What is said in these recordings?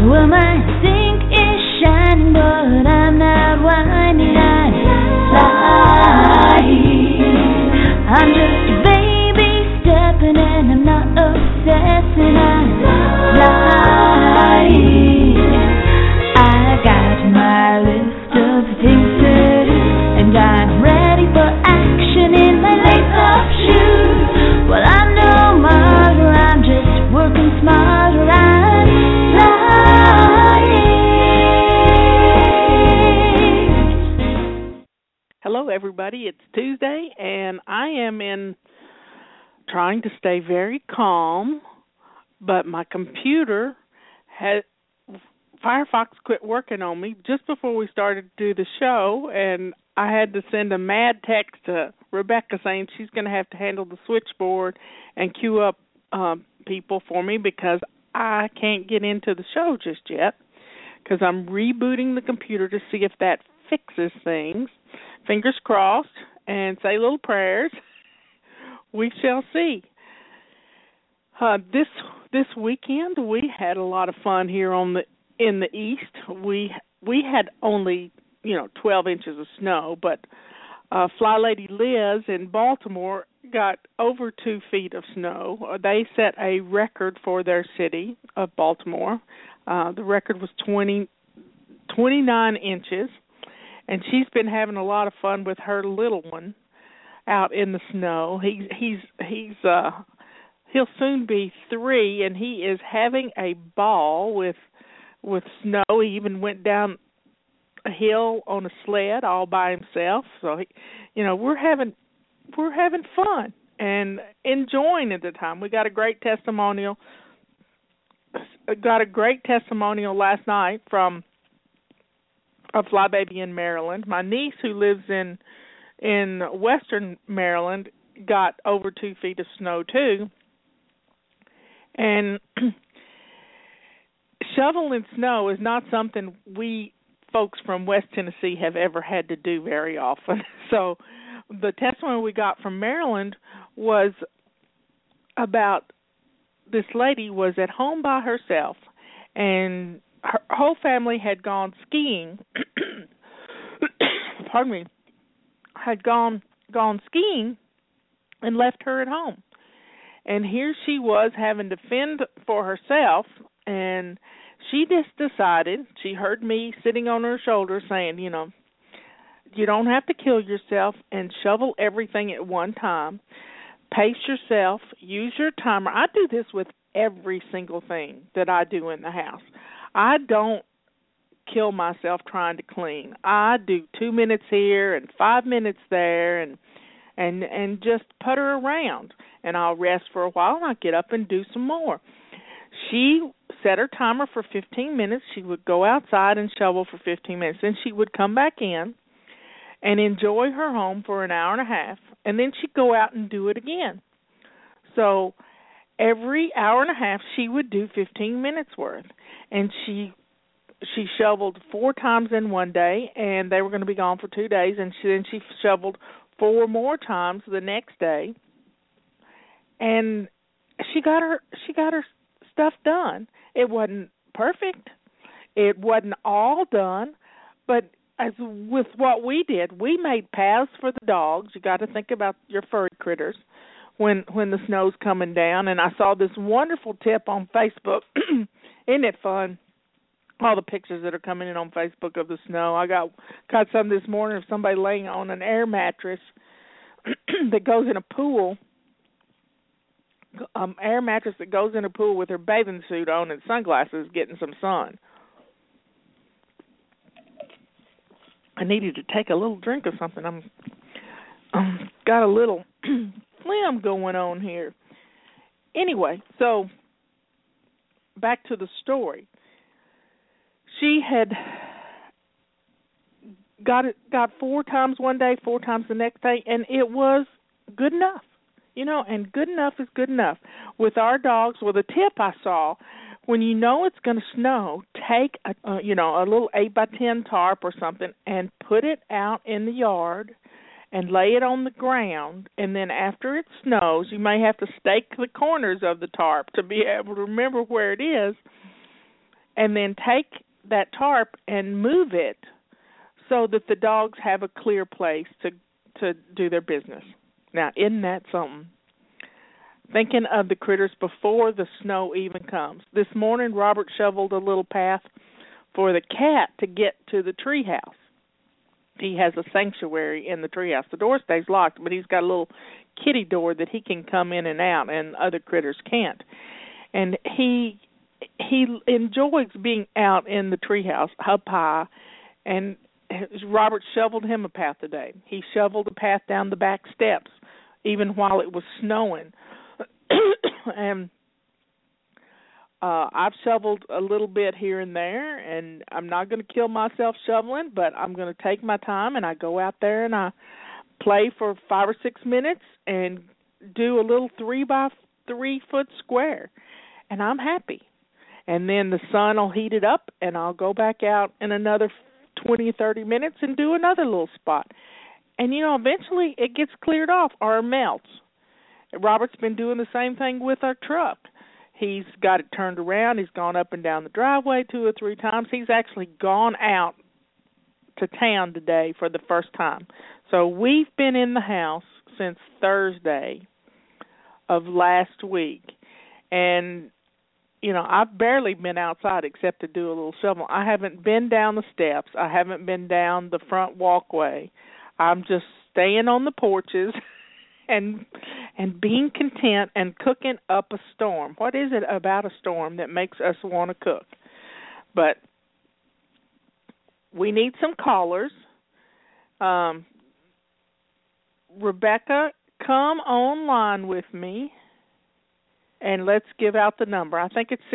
Well, my sink is shining, but I'm not whining. I'm flying. I'm just a baby stepping, and I'm not obsessing. I'm flying. I got my list of things to do, and I'm ready for action in my lace-up shoes. Well, I'm no model, I'm just working smarter. I'm flying. Hello, everybody. It's Tuesday, and I am trying to stay very calm, but my computer had Firefox quit working on me just before we started to do the show, and I had to send a mad text to Rebecca saying she's going to have to handle the switchboard and queue up people for me because I can't get into the show just yet because I'm rebooting the computer to see if that fixes things. Fingers crossed, and say little prayers. We shall see. This weekend we had a lot of fun here in the east. We had only 12 inches of snow, but Fly Lady Liz in Baltimore got over 2 feet of snow. They set a record for their city of Baltimore. The record was 29 inches, and she's been having a lot of fun with her little one out in the snow. He'll soon be 3, and he is having a ball with snow. He even went down a hill on a sled all by himself. So we're having fun and enjoying at the time. We got a great testimonial. Last night from a flybaby in Maryland. My niece, who lives in western Maryland, got over 2 feet of snow too. And shoveling snow is not something we folks from West Tennessee have ever had to do very often. So the testimony we got from Maryland was about this lady was at home by herself, and her whole family had gone skiing. Pardon me. Had gone skiing and left her at home. And here she was having to fend for herself, and she just decided, she heard me sitting on her shoulder saying, you don't have to kill yourself and shovel everything at one time. Pace yourself, use your timer. I do this with every single thing that I do in the house. I don't kill myself trying to clean. I do 2 minutes here and 5 minutes there and just putter around. And I'll rest for a while, and I'll get up and do some more. She set her timer for 15 minutes. She would go outside and shovel for 15 minutes. Then she would come back in and enjoy her home for an hour and a half, and then she'd go out and do it again. So every hour and a half, she would do 15 minutes worth. And she shoveled 4 times in one day, and they were going to be gone for 2 days, and then she shoveled 4 more times the next day. And she got her stuff done. It wasn't perfect. It wasn't all done, but as with what we did, we made paths for the dogs. You got to think about your furry critters when the snow's coming down. And I saw this wonderful tip on Facebook. Isn't it fun? All the pictures that are coming in on Facebook of the snow. I got some this morning of somebody laying on an air mattress that goes in a pool. Air mattress that goes in a pool with her bathing suit on and sunglasses, getting some sun. I needed to take a little drink of something. I'm got a little phlegm going on here. Anyway, so back to the story. She had got 4 times one day, 4 times the next day, and it was good enough. And good enough is good enough. With our dogs, the tip I saw, when you know it's going to snow, take a little 8x10 tarp or something and put it out in the yard and lay it on the ground. And then after it snows, you may have to stake the corners of the tarp to be able to remember where it is. and then take that tarp and move it so that the dogs have a clear place to do their business. Now, isn't that something? Thinking of the critters before the snow even comes. This morning, Robert shoveled a little path for the cat to get to the treehouse. He has a sanctuary in the treehouse. The door stays locked, but he's got a little kitty door that he can come in and out, and other critters can't. And he enjoys being out in the treehouse up high, and Robert shoveled him a path today. He shoveled a path down the back steps, even while it was snowing. And I've shoveled a little bit here and there, and I'm not going to kill myself shoveling, but I'm going to take my time, and I go out there and I play for 5 or 6 minutes and do a little 3-by-3 foot square, and I'm happy. And then the sun will heat it up, and I'll go back out in another 20 or 30 minutes and do another little spot. And, eventually it gets cleared off or it melts. Robert's been doing the same thing with our truck. He's got it turned around. He's gone up and down the driveway 2 or 3 times. He's actually gone out to town today for the first time. So we've been in the house since Thursday of last week. And, I've barely been outside except to do a little shovel. I haven't been down the steps. I haven't been down the front walkway. I'm just staying on the porches and being content and cooking up a storm. What is it about a storm that makes us want to cook? But we need some callers. Rebecca, come online with me, and let's give out the number. I think it's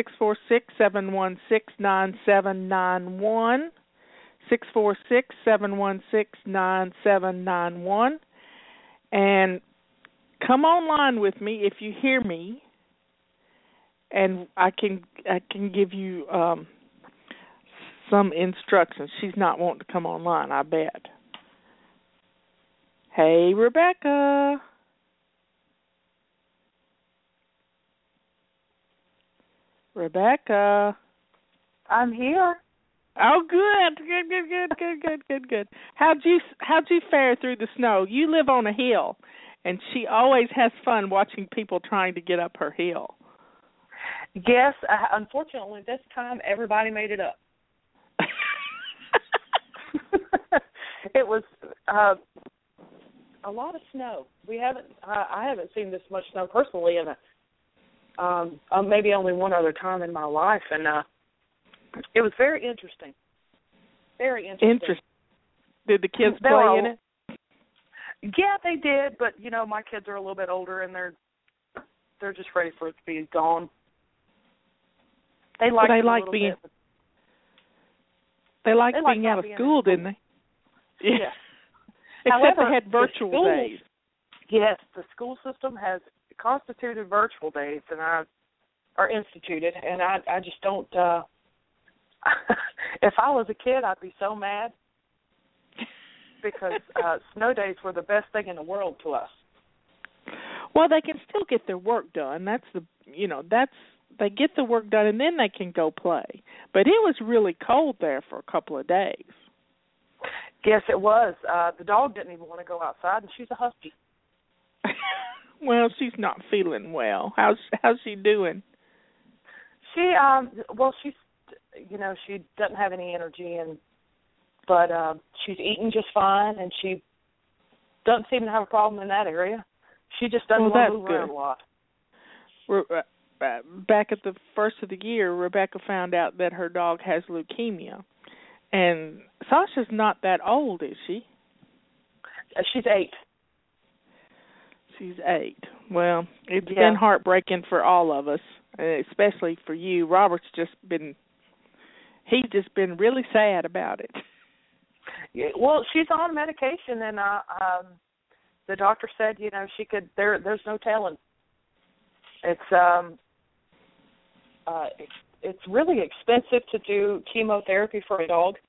646-716-9791, 646-716-9791. And come online with me if you hear me, and I can give you some instructions. She's not wanting to come online, I bet. Hey, Rebecca. Rebecca. I'm here. Oh, good. Good. How'd you fare through the snow? You live on a hill, and she always has fun watching people trying to get up her hill. Yes, unfortunately, this time everybody made it up. It was a lot of snow. I haven't seen this much snow personally in maybe only one other time in my life, and it was very interesting. Very interesting. Did the kids play in it? Yeah, they did, but my kids are a little bit older, and they're just ready for it to be gone. They like being out of school, didn't they? Yeah. Except However, they had virtual days. Yes, the school system has constituted virtual days are instituted, and I just don't. If I was a kid, I'd be so mad because snow days were the best thing in the world to us. Well, they can still get their work done. They get the work done, and then they can go play. But it was really cold there for a couple of days. Yes, it was. The dog didn't even want to go outside, and she's a husky. Well, she's not feeling well. How's she doing? She she's she doesn't have any energy, but she's eating just fine, and she doesn't seem to have a problem in that area. She just doesn't want to move around a lot. Back at the first of the year, Rebecca found out that her dog has leukemia. And Sasha's not that old, is she? She's 8. She's 8. Well, it's been heartbreaking for all of us, especially for you. Robert's just been really sad about it. Yeah, well, she's on medication, and the doctor said, she could. There's no telling. It's really expensive to do chemotherapy for a dog,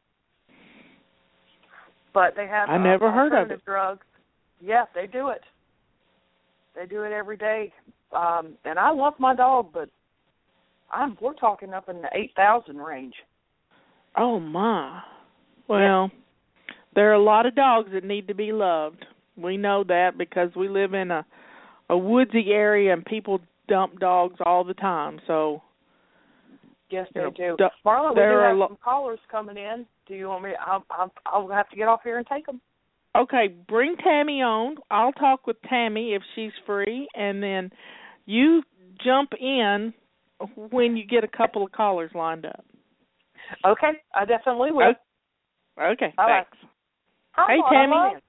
but they have. I never heard of it. Drugs. Yeah, they do it. They do it every day, and I love my dog, but we're talking up in the 8,000 range. Oh my. Well, there are a lot of dogs that need to be loved. We know that because we live in a woodsy area and people dump dogs all the time. So yes, they do. Marla, we do have some callers coming in. Do you want me? I'll have to get off here and take them. Okay, bring Tammy on. I'll talk with Tammy if she's free, and then you jump in when you get a couple of callers lined up. Okay, I definitely will. Okay, all thanks. Right. Hi, hey, Tammy.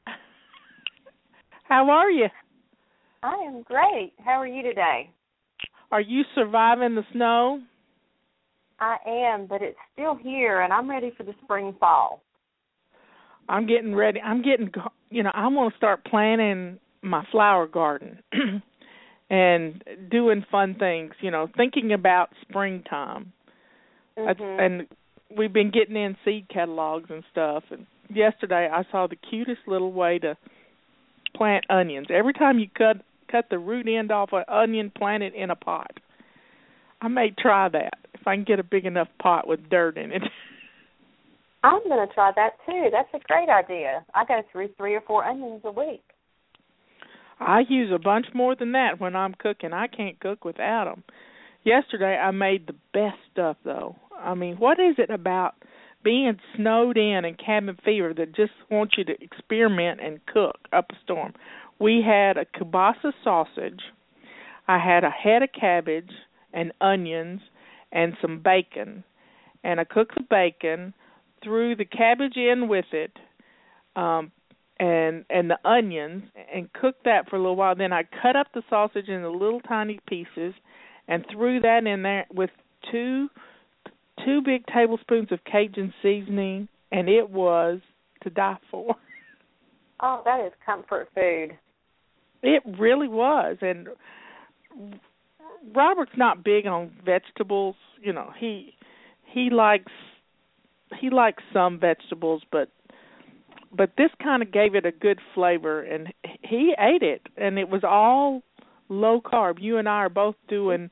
How are you? I am great. How are you today? Are you surviving the snow? I am, but it's still here, and I'm ready for the spring fall. I'm getting ready. I want to start planting my flower garden and doing fun things, thinking about springtime. Mm-hmm. And we've been getting in seed catalogs and stuff. And yesterday I saw the cutest little way to plant onions. Every time you cut the root end off an onion, plant it in a pot. I may try that if I can get a big enough pot with dirt in it. I'm going to try that, too. That's a great idea. I go through 3 or 4 onions a week. I use a bunch more than that when I'm cooking. I can't cook without them. Yesterday I made the best stuff, though. I mean, what is it about being snowed in and cabin fever that just wants you to experiment and cook up a storm? We had a kielbasa sausage. I had a head of cabbage and onions and some bacon. And I cooked the bacon, threw the cabbage in with it, and the onions, and cooked that for a little while. Then I cut up the sausage into little tiny pieces and threw that in there with two big tablespoons of Cajun seasoning, and it was to die for. Oh, that is comfort food. It really was. And Robert's not big on vegetables. He likes some vegetables, but this kind of gave it a good flavor, and he ate it, and it was all low carb. You and I are both doing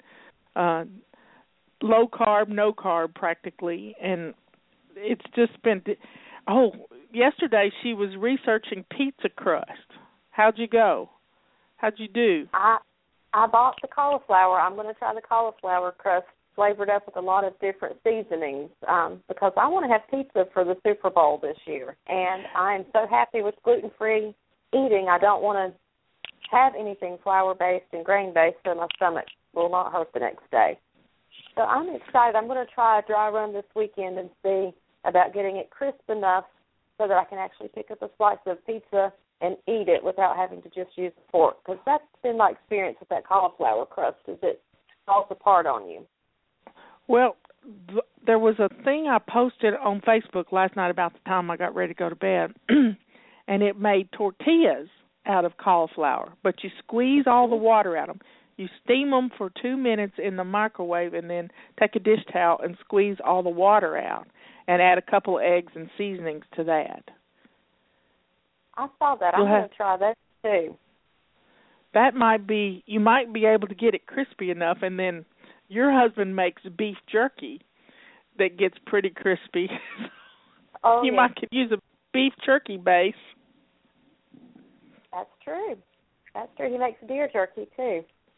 low carb, no carb practically, and it's just been. Yesterday she was researching pizza crust. How'd you go? How'd you do? I bought the cauliflower. I'm going to try the cauliflower crust flavored up with a lot of different seasonings because I want to have pizza for the Super Bowl this year. And I'm so happy with gluten-free eating. I don't want to have anything flour-based and grain-based so my stomach will not hurt the next day. So I'm excited. I'm going to try a dry run this weekend and see about getting it crisp enough so that I can actually pick up a slice of pizza and eat it without having to just use a fork, because that's been my experience with that cauliflower crust, is it falls apart on you. Well, there was a thing I posted on Facebook last night about the time I got ready to go to bed, and it made tortillas out of cauliflower, but you squeeze all the water out of them. You steam them for 2 minutes in the microwave and then take a dish towel and squeeze all the water out and add a couple of eggs and seasonings to that. I saw that. I'm going to try that, too. That might be, you might be able to get it crispy enough, and then your husband makes beef jerky that gets pretty crispy. Oh, you might could use a beef jerky base. That's true. That's true. He makes deer jerky, too.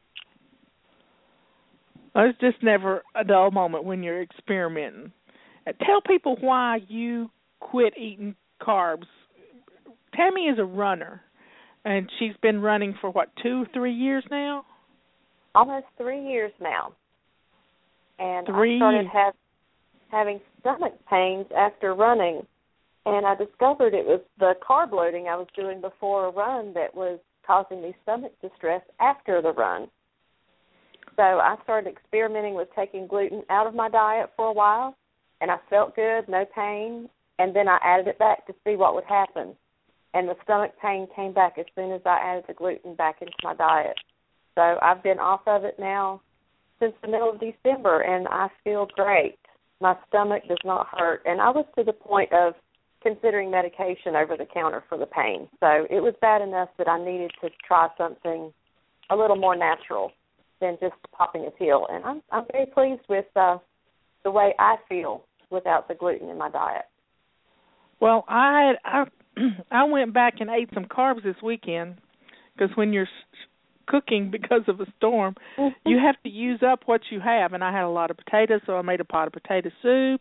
It's just never a dull moment when you're experimenting. Tell people why you quit eating carbs. Tammy is a runner, and she's been running for, 2 or 3 years now? Almost 3 years now. And 3 I started having stomach pains after running, and I discovered it was the carb loading I was doing before a run that was causing me stomach distress after the run. So I started experimenting with taking gluten out of my diet for a while, and I felt good, no pain, and then I added it back to see what would happen. And the stomach pain came back as soon as I added the gluten back into my diet. So I've been off of it now since the middle of December, and I feel great. My stomach does not hurt. And I was to the point of considering medication over the counter for the pain. So it was bad enough that I needed to try something a little more natural than just popping a pill. And I'm very pleased with the way I feel without the gluten in my diet. Well, I went back and ate some carbs this weekend because when you're cooking because of a storm, you have to use up what you have. And I had a lot of potatoes, so I made a pot of potato soup.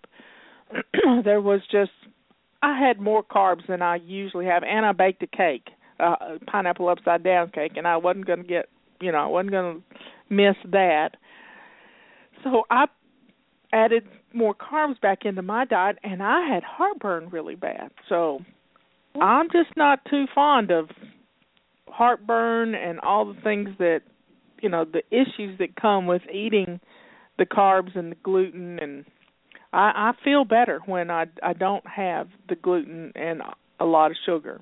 I had more carbs than I usually have, and I baked a cake, pineapple upside down cake, and I wasn't going to miss that. So I added more carbs back into my diet, and I had heartburn really bad. So I'm just not too fond of heartburn and all the things that, the issues that come with eating the carbs and the gluten. And I feel better when I don't have the gluten and a lot of sugar.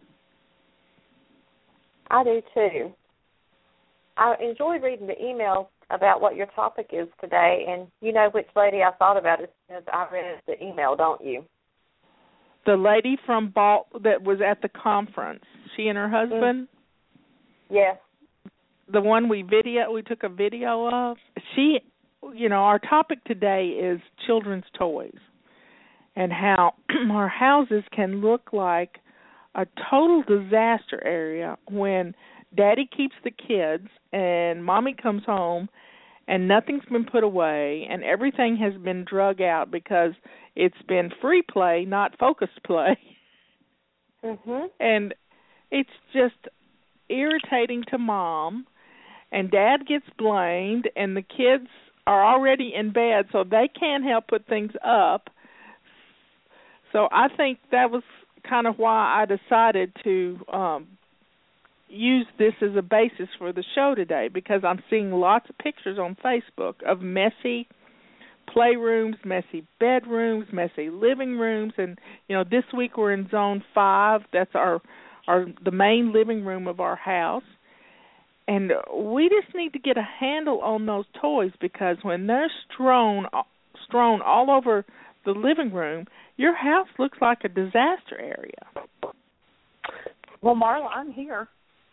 I do too. I enjoyed reading the email about what your topic is today, and you know which lady I thought about as soon as I read the email, don't you? The lady from that was at the conference. She and her husband? Yes. The one we took a video of. She, our topic today is children's toys and how our houses can look like a total disaster area when Daddy keeps the kids and Mommy comes home and nothing's been put away and everything has been drug out because it's been free play, not focused play. Mm-hmm. And it's just irritating to Mom, and Dad gets blamed, and the kids are already in bed, so they can't help put things up. So I think that was kind of why I decided to use this as a basis for the show today, because I'm seeing lots of pictures on Facebook of messy playrooms, messy bedrooms, messy living rooms, and this week we're in Zone 5. That's the main living room of our house, and we just need to get a handle on those toys, because when they're strewn all over the living room, your house looks like a disaster area. Well, Marla, I'm here.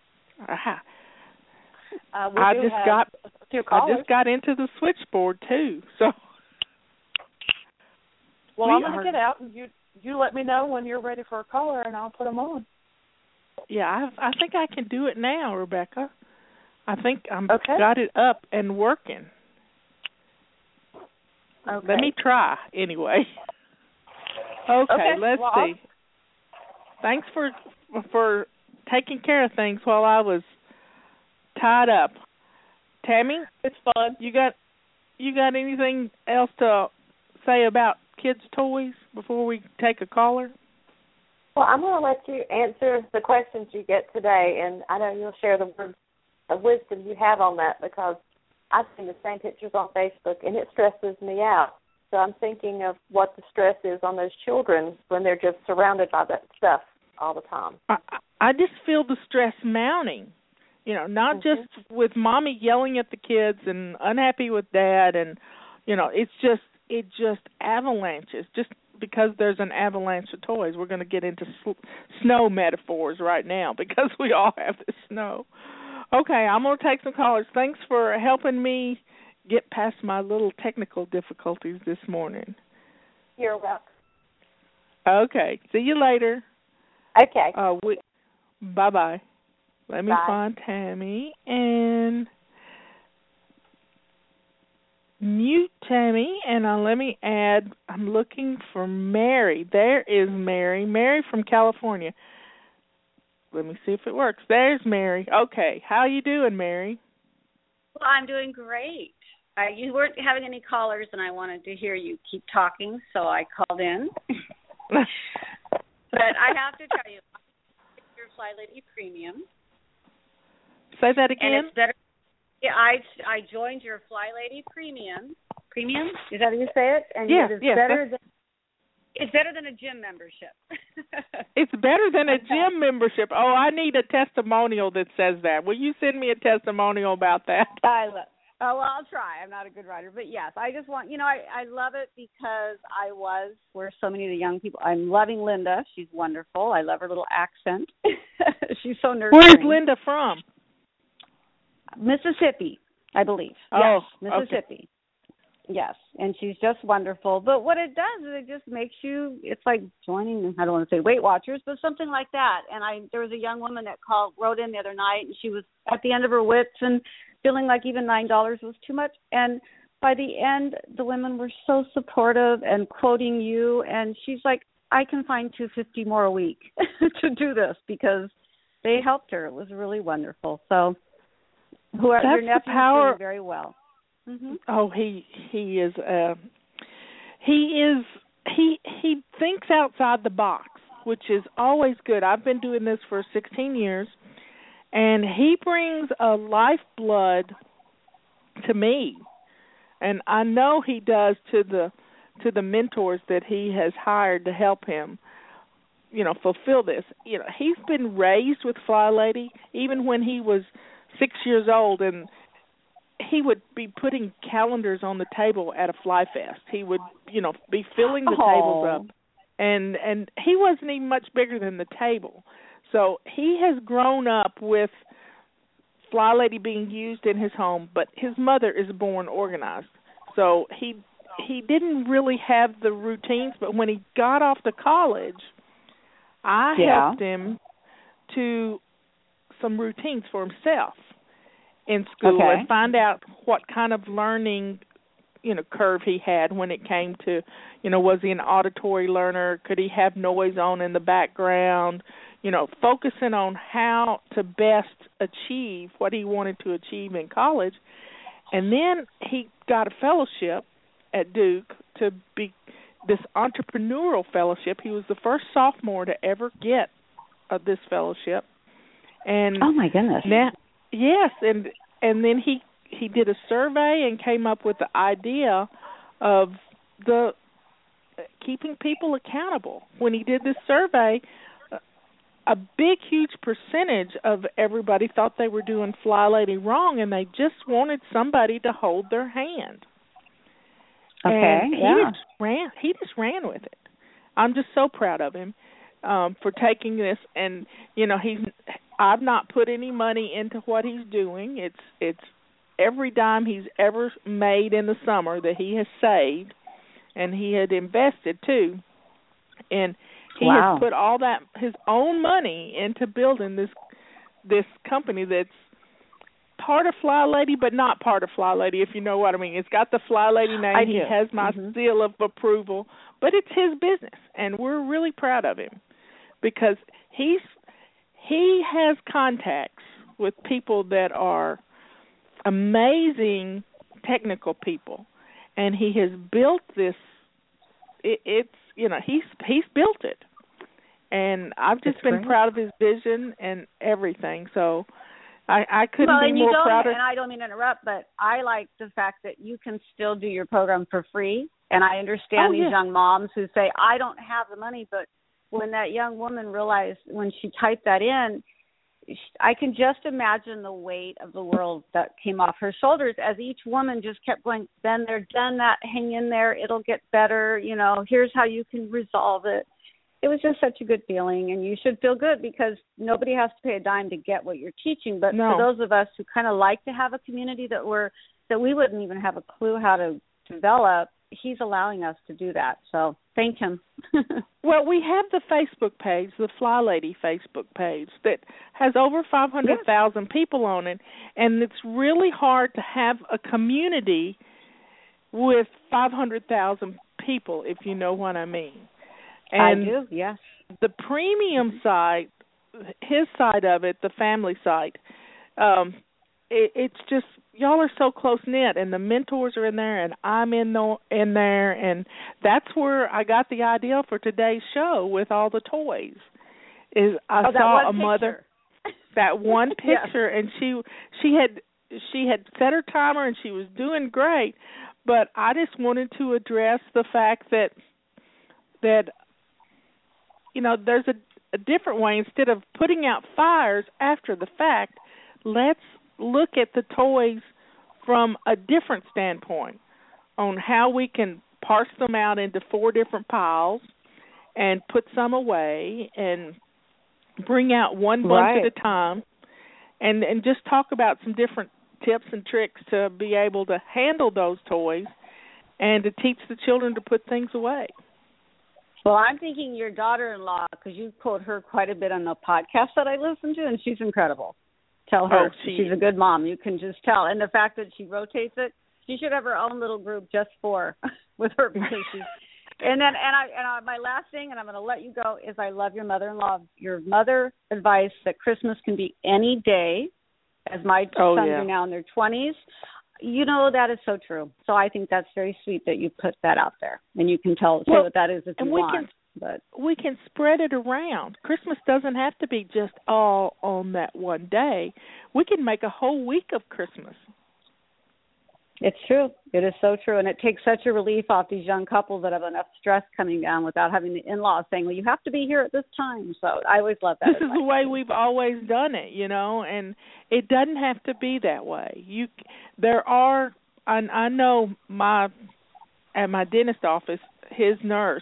I just got into the switchboard too. So, well, I'm going to get out, and you let me know when you're ready for a caller, and I'll put them on. Yeah, I think I can do it now, Rebecca. I think okay. Got it up and working. Okay. Let me try anyway. Okay, let's see. Thanks for taking care of things while I was tied up. Tammy, it's fun. You got anything else to say about kids' toys before we take a caller? Well, I'm going to let you answer the questions you get today, and I know you'll share the words of wisdom you have on that, because I've seen the same pictures on Facebook, and it stresses me out. So I'm thinking of what the stress is on those children when they're just surrounded by that stuff all the time. I just feel the stress mounting, not just with Mommy yelling at the kids and unhappy with Dad, and, it just avalanches. Just because there's an avalanche of toys, we're going to get into snow metaphors right now because we all have the snow. Okay, I'm going to take some callers. Thanks for helping me get past my little technical difficulties this morning. You're welcome. Okay, see you later. Okay. Bye-bye. Let me Bye. find Tammy and mute Tammy, and let me add, I'm looking for Mary. There is Mary. Mary from California. Let me see if it works. There's Mary. Okay. How you doing, Mary? Well, I'm doing great. You weren't having any callers, and I wanted to hear you keep talking, so I called in. But I have to tell you, your Fly Lady Premium. Say that again. And it's better. Yeah, I joined your Fly Lady Premium. Premium? Is that how you say it? And yes, it's better than a gym membership. It's better than a gym membership. Oh, I need a testimonial that says that. Will you send me a testimonial about that? Well, I'll try. I'm not a good writer. But, yes, I just want, I love it because I was where so many of the young people. I'm loving Linda. She's wonderful. I love her little accent. She's so nurturing. Where's Linda from? Mississippi. I believe. Oh, yes, Mississippi. Okay. Yes, and she's just wonderful. But what it does is it just makes you, it's like joining, I don't want to say Weight Watchers, but something like that. And there was a young woman that wrote in the other night, and she was at the end of her wits and feeling like even $9 was too much. And by the end, the women were so supportive and quoting you, and she's like, I can find $250 more a week to do this because they helped her. It was really wonderful. So your nephew is doing very well. Mm-hmm. Oh, he thinks outside the box, which is always good. I've been doing this for 16 years, and he brings a lifeblood to me, and I know he does to the mentors that he has hired to help him, fulfill this. He's been raised with Fly Lady even when he was 6 years old, and he would be putting calendars on the table at a Fly Fest. He would, be filling the tables up. And he wasn't even much bigger than the table. So he has grown up with Fly Lady being used in his home, but his mother is born organized. So he didn't really have the routines, but when he got off to college, I helped him to some routines for himself in school and find out what kind of learning, curve he had when it came to, was he an auditory learner? Could he have noise on in the background? Focusing on how to best achieve what he wanted to achieve in college. And then he got a fellowship at Duke to be this entrepreneurial fellowship. He was the first sophomore to ever get this fellowship. And oh my goodness! Yes, and then he did a survey and came up with the idea of the keeping people accountable. When he did this survey, a big, huge percentage of everybody thought they were doing Fly Lady wrong, and they just wanted somebody to hold their hand. Okay, and he just ran with it. I'm just so proud of him for taking this, and I've not put any money into what he's doing. It's every dime he's ever made in the summer that he has saved, and he had invested too. And he has put all that his own money into building this company that's part of Fly Lady, but not part of Fly Lady, if you know what I mean. It's got the Fly Lady name. He has my seal of approval, but it's his business, and we're really proud of him because he has contacts with people that are amazing technical people, and he has built this. He's built it, and I've just been proud of his vision and everything. So I couldn't be more prouder. And I don't mean to interrupt, but I like the fact that you can still do your program for free. And I understand these young moms who say, I don't have the money, but when that young woman realized when she typed that in, I can just imagine the weight of the world that came off her shoulders as each woman just kept going, been there, done that, hang in there, it'll get better, here's how you can resolve it. It was just such a good feeling, and you should feel good because nobody has to pay a dime to get what you're teaching. But for those of us who kind of like to have a community that we wouldn't even have a clue how to develop, he's allowing us to do that. So thank him. Well, we have the Facebook page, the Fly Lady Facebook page, that has over 500,000 people on it, and it's really hard to have a community with 500,000 people, if you know what I mean. And I do, yes. The premium site, his side of it, the family site, it's just, y'all are so close-knit, and the mentors are in there, and I'm in there, and that's where I got the idea for today's show with all the toys. I saw a mother, that one picture, and she had set her timer, and she was doing great, but I just wanted to address the fact that there's a different way. Instead of putting out fires after the fact, let's look at the toys from a different standpoint on how we can parse them out into 4 different piles and put some away and bring out one bunch at a time and just talk about some different tips and tricks to be able to handle those toys and to teach the children to put things away. Well, I'm thinking your daughter-in-law, because you quote her quite a bit on the podcast that I listen to, and she's incredible. Tell her she's a good mom. You can just tell. And the fact that she rotates it, she should have her own little group just for with her, because she's. And then my last thing, and I'm going to let you go, is I love your mother-in-law. Your mother advice that Christmas can be any day, as my sons are now in their 20s. You know, that is so true. So I think that's very sweet that you put that out there, and you can say what that is if you want. But we can spread it around. Christmas doesn't have to be just all on that one day. We can make a whole week of Christmas. It's true. It is so true, and it takes such a relief off these young couples that have enough stress coming down without having the in-laws saying, well, you have to be here at this time. So I always love that. This is the way we've always done it, you know, and it doesn't have to be that way. I know at my dentist office, his nurse,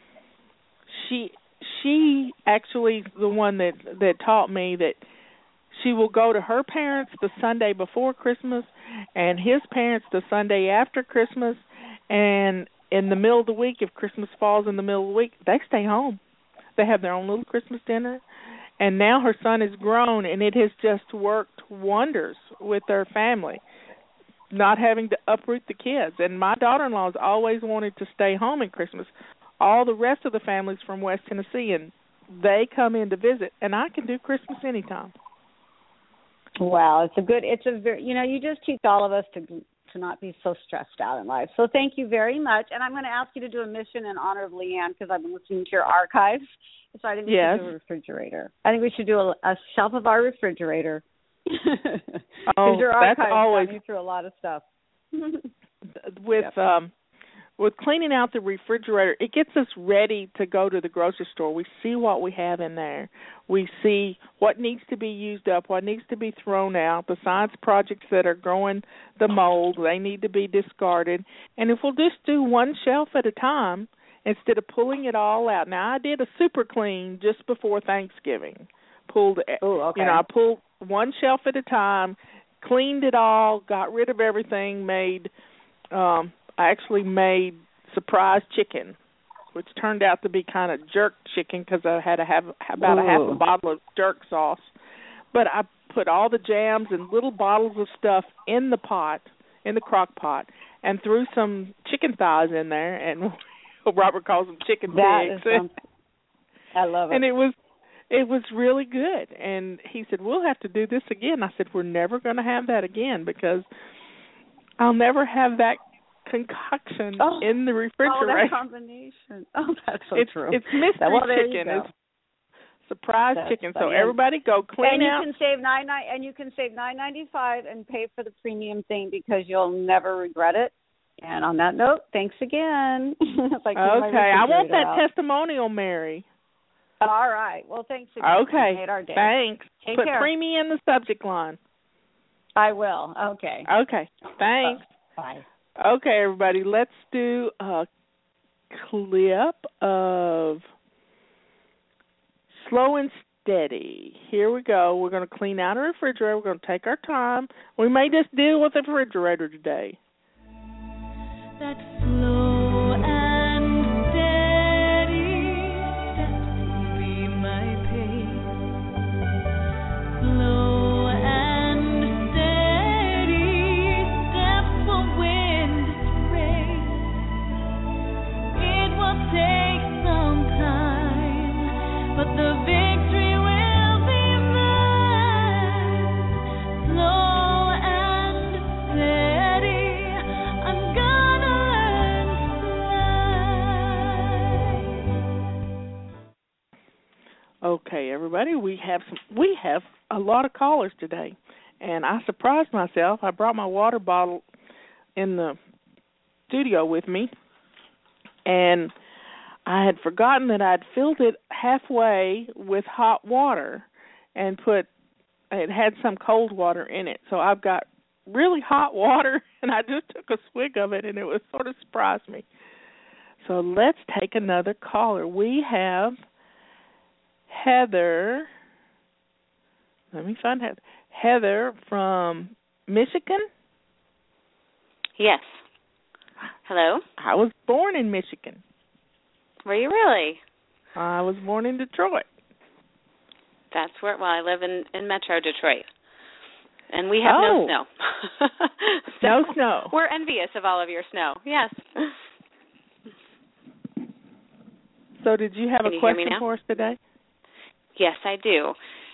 she actually the one that taught me that she will go to her parents the Sunday before Christmas and his parents the Sunday after Christmas, and in the middle of the week, if Christmas falls in the middle of the week, they stay home. They have their own little Christmas dinner, and now her son is grown, and it has just worked wonders with their family, not having to uproot the kids. And my daughter-in-law has always wanted to stay home at Christmas. All the rest of the families from West Tennessee, and they come in to visit, and I can do Christmas anytime. Wow, you just teach all of us to not be so stressed out in life. So thank you very much. And I'm going to ask you to do a mission in honor of Leanne, because I've been listening to your archives. So I think we should do a refrigerator. I think we should do a shelf of our refrigerator. Your archives that's always you through a lot of stuff. With cleaning out the refrigerator, it gets us ready to go to the grocery store. We see what we have in there. We see what needs to be used up, what needs to be thrown out, the science projects that are growing the mold, they need to be discarded. And if we'll just do one shelf at a time instead of pulling it all out. Now, I did a super clean just before Thanksgiving. I pulled one shelf at a time, cleaned it all, got rid of everything, I actually made surprise chicken, which turned out to be kind of jerk chicken because I had to have about a half a bottle of jerk sauce. But I put all the jams and little bottles of stuff in the pot, in the crock pot, and threw some chicken thighs in there, and Robert calls them chicken pigs. I love it. And it was really good. And he said, we'll have to do this again. I said, we're never going to have that again, because I'll never have that concoction in the refrigerator. Oh, that combination. Oh, that's so true. It's mystery chicken. It's surprise chicken. So everybody go clean out. And you can save $9.95 and pay for the premium thing, because you'll never regret it. And on that note, thanks again. Okay, I want that testimonial, Mary. All right. Well, thanks again. Okay. You made our day. Thanks. Take Put care. Preemie in the subject line. I will. Okay. Okay. Thanks. Bye. Okay, everybody, let's do a clip of Slow and Steady. Here we go. We're going to clean out our refrigerator. We're going to take our time. We may just deal with the refrigerator today. That slow and steady steps will be my pace. Slow and steady steps will win this race. It will take some time, but the victory will be mine. Slow and steady, I'm gonna learn to fly. Okay, everybody, we have a lot of callers today, and I surprised myself. I brought my water bottle in the studio with me, and I had forgotten that I'd filled it halfway with hot water and it had some cold water in it. So I've got really hot water, and I just took a swig of it, and it was sort of surprised me. So let's take another caller. We have Heather. Let me find Heather from Michigan? Yes. Hello? I was born in Michigan. Were you really? I was born in Detroit. That's where, well, I live in Metro Detroit. And we have no snow. So no snow. We're envious of all of your snow. Yes. So did you have a question for us today? Yes, I do.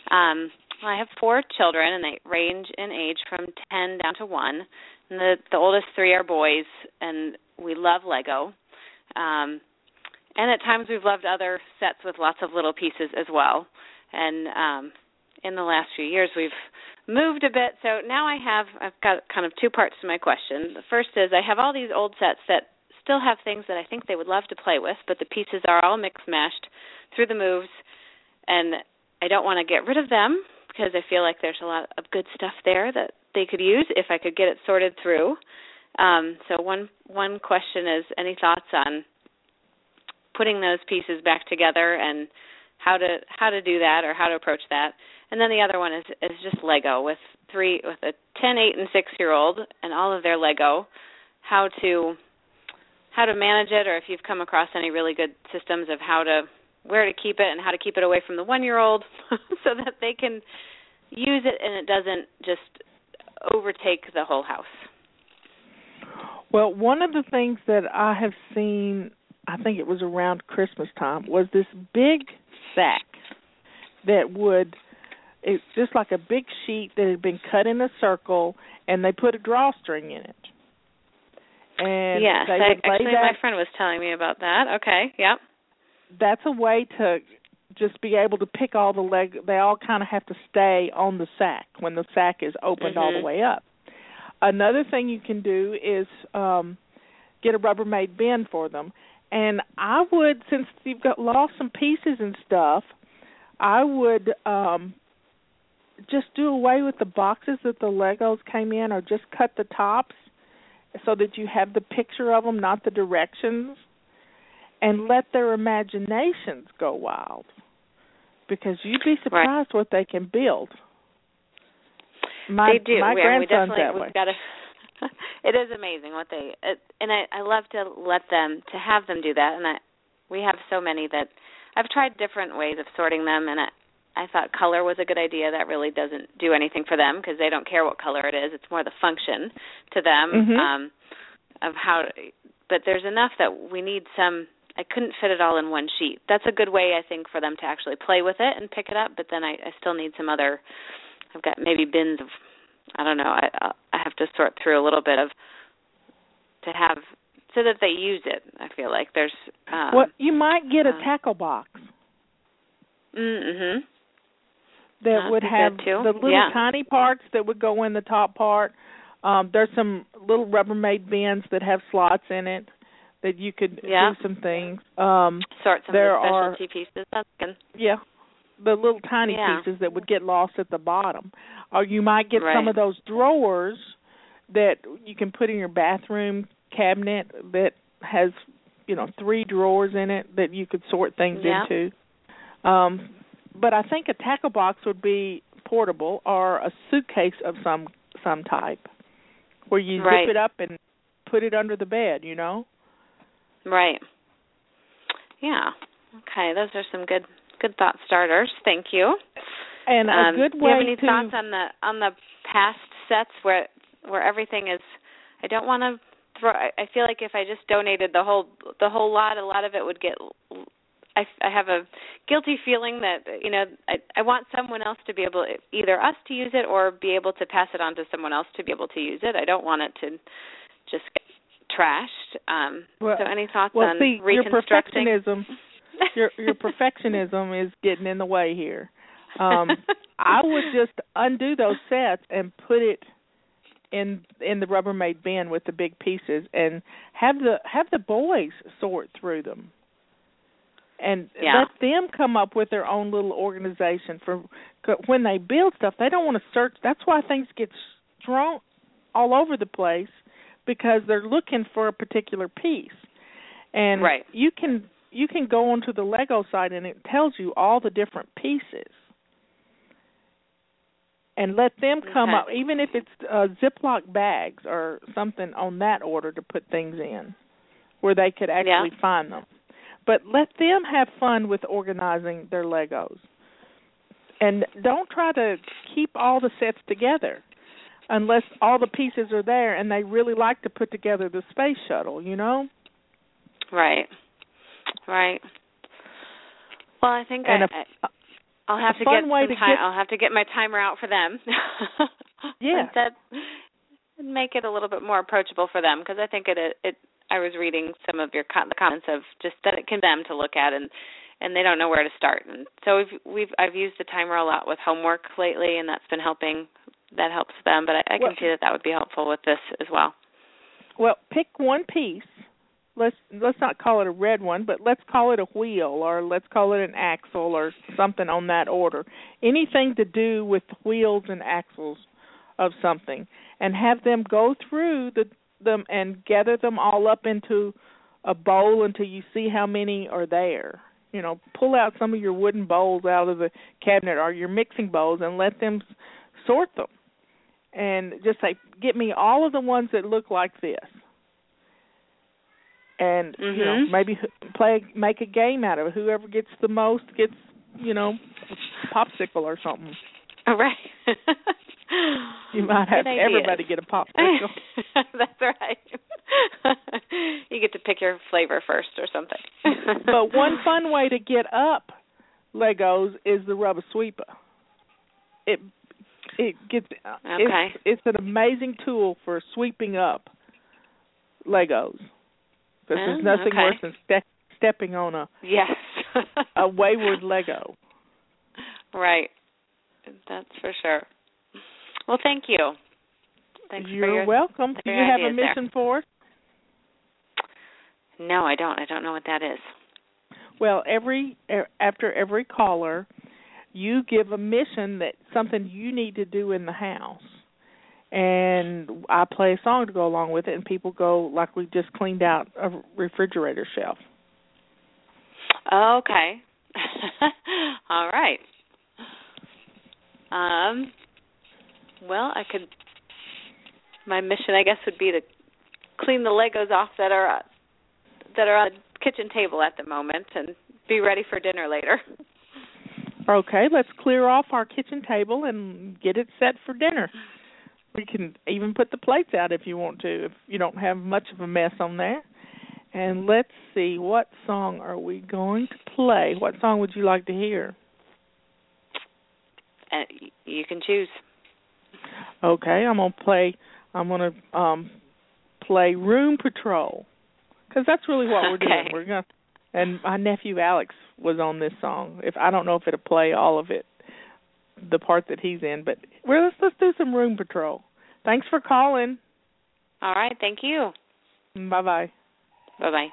I have 4 children, and they range in age from 10 down to 1. And the oldest 3 are boys, and we love Lego. And at times we've loved other sets with lots of little pieces as well. And in the last few years we've moved a bit, so now I've got kind of 2 parts to my question. The first is I have all these old sets that still have things that I think they would love to play with, but the pieces are all mixed-mashed through the moves, and I don't want to get rid of them because I feel like there's a lot of good stuff there that they could use if I could get it sorted through. So one question is, any thoughts on putting those pieces back together and how to do that or how to approach that? And then the other one is just Lego with a 10, 8, and 6-year-old and all of their Lego, how to manage it, or if you've come across any really good systems of where to keep it and how to keep it away from the 1-year-old so that they can use it and it doesn't just overtake the whole house. Well, one of the things that I have seen, I think it was around Christmas time, was this big sack that it's just like a big sheet that had been cut in a circle, and they put a drawstring in it. And yes, my friend was telling me about that. Okay, yep. That's a way to just be able to pick all the Lego. They all kind of have to stay on the sack when the sack is opened all the way up. Another thing you can do is get a Rubbermaid bin for them. And I would, since you've lost some pieces and stuff, I would just do away with the boxes that the Legos came in, or just cut the tops so that you have the picture of them, not the directions, and let their imaginations go wild, because you'd be surprised what they can build. They do. My grandson's that way. It is amazing what and I love to have them do that. And we have so many that I've tried different ways of sorting them, and I thought color was a good idea. That really doesn't do anything for them because they don't care what color it is. It's more the function to them of how. But there's enough that we need some. I couldn't fit it all in one sheet. That's a good way, I think, for them to actually play with it and pick it up. But then I still need some other. I've got maybe bins of. I don't know. I have to sort through a little bit to have so that they use it. I feel like there's. Well, you might get a tackle box. Mm-hmm. That would have the little tiny parts that would go in the top part. There's some little Rubbermaid bins that have slots in it that you could do some things. Sort some of the specialty pieces. That's good. Yeah. The little tiny pieces that would get lost at the bottom. Or you might get some of those drawers that you can put in your bathroom cabinet that has, 3 drawers in it that you could sort things into. But I think a tackle box would be portable, or a suitcase of some type where you zip it up and put it under the bed, Right. Yeah. Okay, those are some good thought starters. Thank you. And a good way. Do you have any thoughts on the past sets where everything is? I don't want to throw. I feel like if I just donated the whole lot, a lot of it would get. I have a guilty feeling that I want someone else to be able, either us to use it or be able to pass it on to someone else to be able to use it. I don't want it to just get trashed. So any thoughts on reconstructing? Your perfectionism is getting in the way here. I would just undo those sets and put it in the Rubbermaid bin with the big pieces, and have the boys sort through them, and let them come up with their own little organization. For when they build stuff, they don't want to search. That's why things get thrown all over the place, because they're looking for a particular piece, and you can go onto the Lego site and it tells you all the different pieces. and let them come up, even if it's Ziploc bags or something on that order to put things in where they could actually find them. But let them have fun with organizing their Legos. And don't try to keep all the sets together unless all the pieces are there and they really like to put together the space shuttle, you know? Right. Well, I think I'll have to get some time. I'll have to get my timer out for them. Yeah. And make it a little bit more approachable for them, because I think it. I was reading some of the comments of just that it can be them to look at, and they don't know where to start. And so I've used the timer a lot with homework lately, and that's been helping. That helps them, but I can see that would be helpful with this as well. Well, pick one piece. Let's not call it a red one, but let's call it a wheel, or let's call it an axle, or something on that order. Anything to do with the wheels and axles of something, and have them go through them and gather them all up into a bowl until you see how many are there. You know, pull out some of your wooden bowls out of the cabinet or your mixing bowls and let them sort them. And just say, get me all of the ones that look like this. And, you know, maybe make a game out of it. Whoever gets the most gets, you know, a popsicle or something. All right. You might have everybody get a popsicle. That's right. You get to pick your flavor first or something. But one fun way to get up Legos is the rubber sweeper. It gets it's an amazing tool for sweeping up Legos. Because there's nothing worse than stepping on a wayward Lego. Right. That's for sure. Well, thank you. Thanks. You're welcome. Do you have a mission for us? No, I don't. I don't know what that is. Well, after every caller, you give a mission that something you need to do in the house. And I play a song to go along with it, and people go like we just cleaned out a refrigerator shelf. Okay. All right. Well, my mission, I guess, would be to clean the Legos off that are on the kitchen table at the moment and be ready for dinner later. Okay, let's clear off our kitchen table and get it set for dinner. We can even put the plates out if you want to, if you don't have much of a mess on there. And let's see, what song are we going to play? What song would you like to hear? You can choose. Okay, I'm gonna play Room Patrol, because that's really what we're doing. And my nephew Alex was on this song. I don't know if it'll play all of it, the part that he's in, but let's do some Room Patrol. Thanks for calling. All right, thank you. Bye-bye. Bye-bye.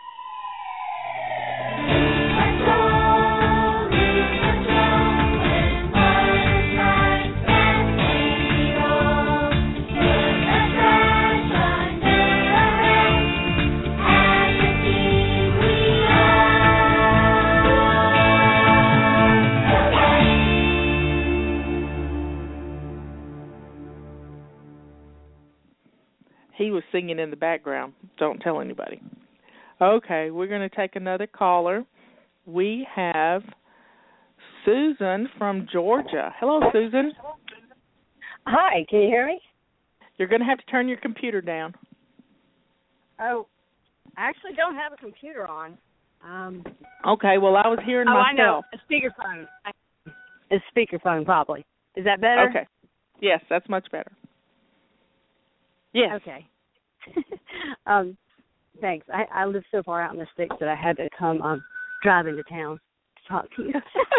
He was singing in the background. Don't tell anybody. Okay, we're going to take another caller. We have Susan from Georgia. Hello, Susan. Hi, can you hear me? You're going to have to turn your computer down. Oh, I actually don't have a computer on. Okay, well, I was hearing myself. I know. A speakerphone. A speakerphone, probably. Is that better? Okay. Yes, that's much better. Yes. Okay. Thanks. I live so far out in the sticks that I had to come drive into town to talk to you.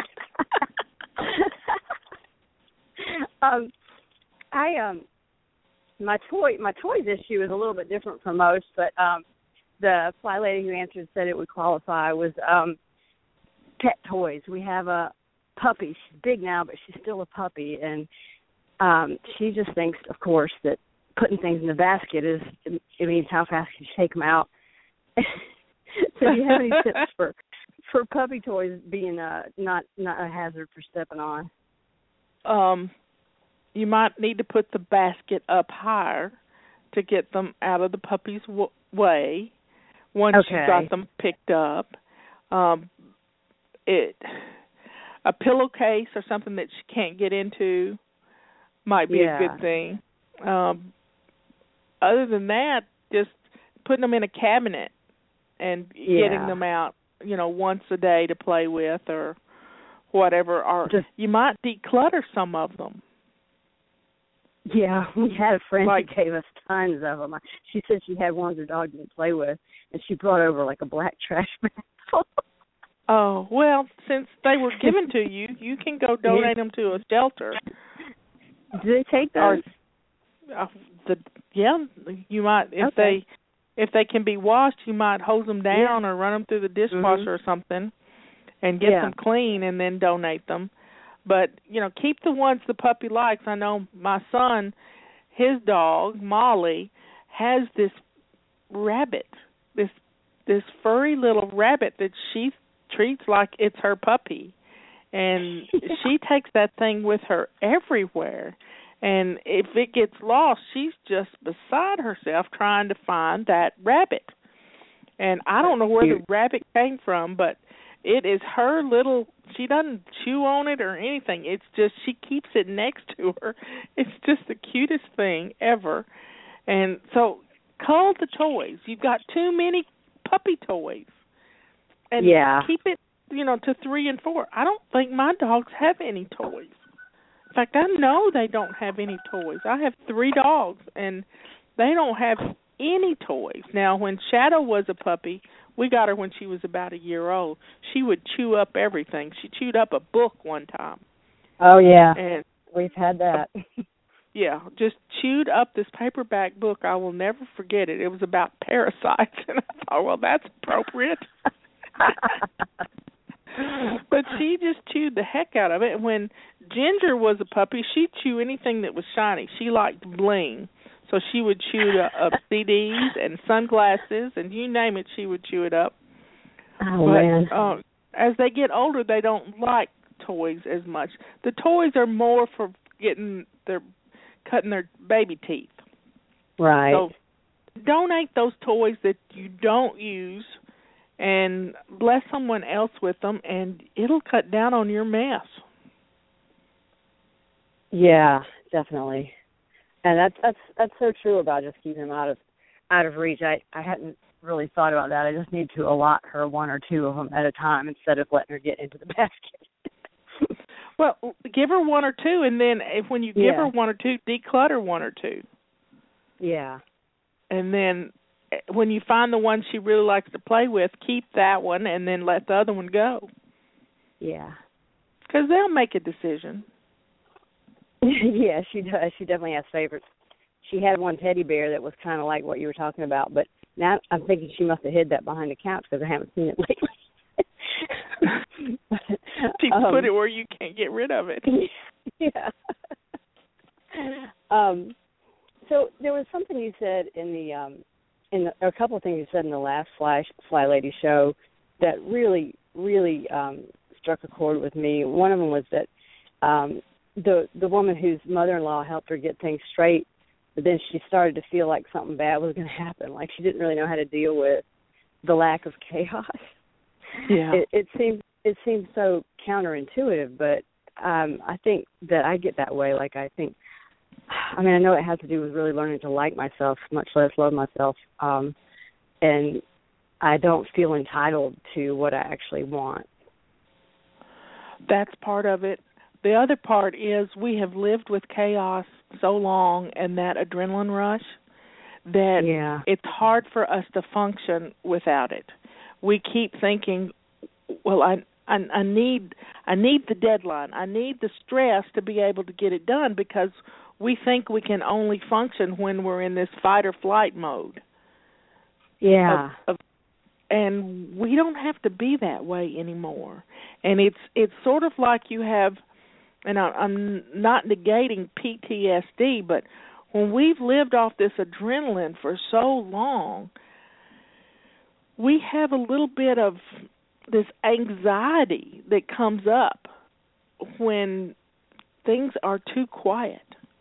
My toys issue is a little bit different from most, but the fly lady who answered said it would qualify was pet toys. We have a puppy. She's big now, but she's still a puppy, and she just thinks, of course, that putting things in the basket it means how fast you take them out. So do you have any tips for puppy toys being not a hazard for stepping on? you might need to put the basket up higher to get them out of the puppy's way once you've got them picked up. A pillowcase or something that she can't get into might be a good thing. Other than that, just putting them in a cabinet and getting them out, once a day to play with or whatever. Or you might declutter some of them. Yeah, we had a friend who gave us tons of them. She said she had one of her dogs to play with, and she brought over like a black trash bag. Oh, well, since they were given to you, you can go donate them to a shelter. Do they take those? You might if they can be washed, you might hose them down or run them through the dishwasher or something, and get them clean and then donate them. But keep the ones the puppy likes. I know my son, his dog Molly, has this rabbit, this furry little rabbit that she treats like it's her puppy, and she takes that thing with her everywhere. And if it gets lost, she's just beside herself trying to find that rabbit. And I don't know where the rabbit came from, but it is her little, she doesn't chew on it or anything. It's just she keeps it next to her. It's just the cutest thing ever. And so cull the toys. You've got too many puppy toys. And keep it, to 3 and 4. I don't think my dogs have any toys. In fact, I know they don't have any toys. I have 3 dogs, and they don't have any toys. Now, when Shadow was a puppy, we got her when she was about a year old. She would chew up everything. She chewed up a book one time. Oh, yeah. And we've had that. Just chewed up this paperback book. I will never forget it. It was about parasites, and I thought, well, that's appropriate. But she just chewed the heck out of it. And when Ginger was a puppy, she'd chew anything that was shiny. She liked bling. So she would chew up CDs and sunglasses, and you name it, she would chew it up. Man. As they get older, they don't like toys as much. The toys are more for cutting their baby teeth. Right. So donate those toys that you don't use and bless someone else with them, and it'll cut down on your mess. Yeah, definitely. And that's so true about just keeping them out of reach. I hadn't really thought about that. I just need to allot her 1 or 2 of them at a time instead of letting her get into the basket. Well, give her 1 or 2, and then when you give her 1 or 2, declutter 1 or 2. Yeah. And then when you find the one she really likes to play with, keep that one and then let the other one go. Yeah. Because they'll make a decision. Yeah, she does. She definitely has favorites. She had one teddy bear that was kind of like what you were talking about, but now I'm thinking she must have hid that behind the couch because I haven't seen it lately. She put it where you can't get rid of it. Yeah. So there was something you said a couple of things you said in the last Fly Lady show that really, really struck a chord with me. One of them was that the woman whose mother-in-law helped her get things straight, but then she started to feel like something bad was going to happen, like she didn't really know how to deal with the lack of chaos. Yeah. It seems so counterintuitive, but I think that I get that way. I know it has to do with really learning to like myself, much less love myself, and I don't feel entitled to what I actually want. That's part of it. The other part is we have lived with chaos so long and that adrenaline rush that it's hard for us to function without it. We keep thinking, well, I need the deadline. I need the stress to be able to get it done because we think we can only function when we're in this fight or flight mode. Yeah. And we don't have to be that way anymore. And it's sort of like you have, and I'm not negating PTSD, but when we've lived off this adrenaline for so long, we have a little bit of this anxiety that comes up when things are too quiet.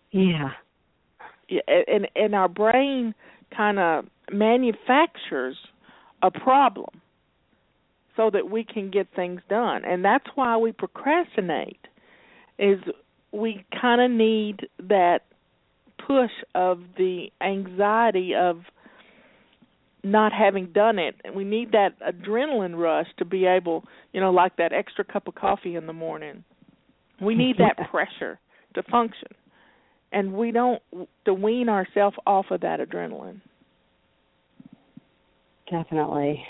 Yeah. And our brain kind of manufactures a problem so that we can get things done. And that's why we procrastinate, is we kind of need that push of the anxiety of not having done it. And we need that adrenaline rush to be able, like that extra cup of coffee in the morning. We need that pressure to function. And we don't, to wean ourselves off of that adrenaline. Definitely.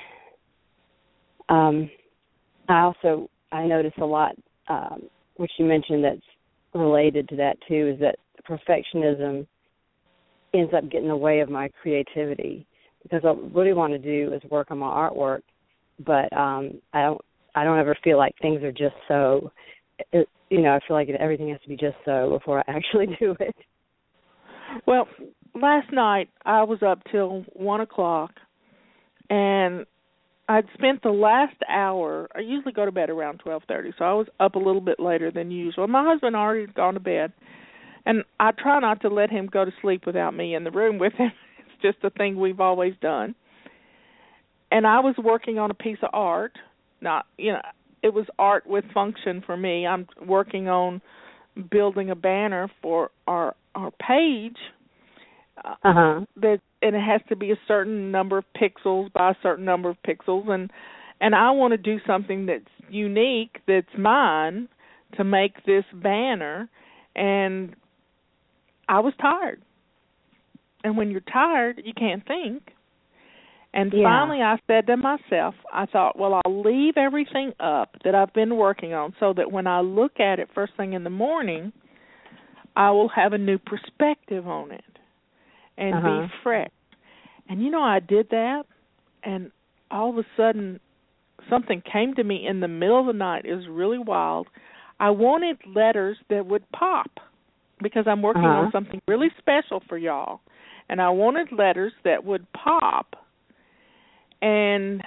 I notice a lot, which you mentioned that's related to that too, is that perfectionism ends up getting in the way of my creativity, because I really want to do is work on my artwork, but I don't ever feel like things are just so. I feel like everything has to be just so before I actually do it. Well, last night I was up till 1:00, and I'd spent the last hour. I usually go to bed around 12:30, so I was up a little bit later than usual. My husband already had gone to bed, and I try not to let him go to sleep without me in the room with him. It's just a thing we've always done. And I was working on a piece of art. It was art with function for me. I'm working on building a banner for our page. And it has to be a certain number of pixels by a certain number of pixels, and I want to do something that's unique, that's mine, to make this banner. And I was tired. And when you're tired, you can't think. And finally I said to myself, I thought, well, I'll leave everything up that I've been working on so that when I look at it first thing in the morning, I will have a new perspective on it and be fresh. And, I did that, and all of a sudden something came to me in the middle of the night. It was really wild. I wanted letters that would pop because I'm working on something really special for y'all. And I wanted letters that would pop. And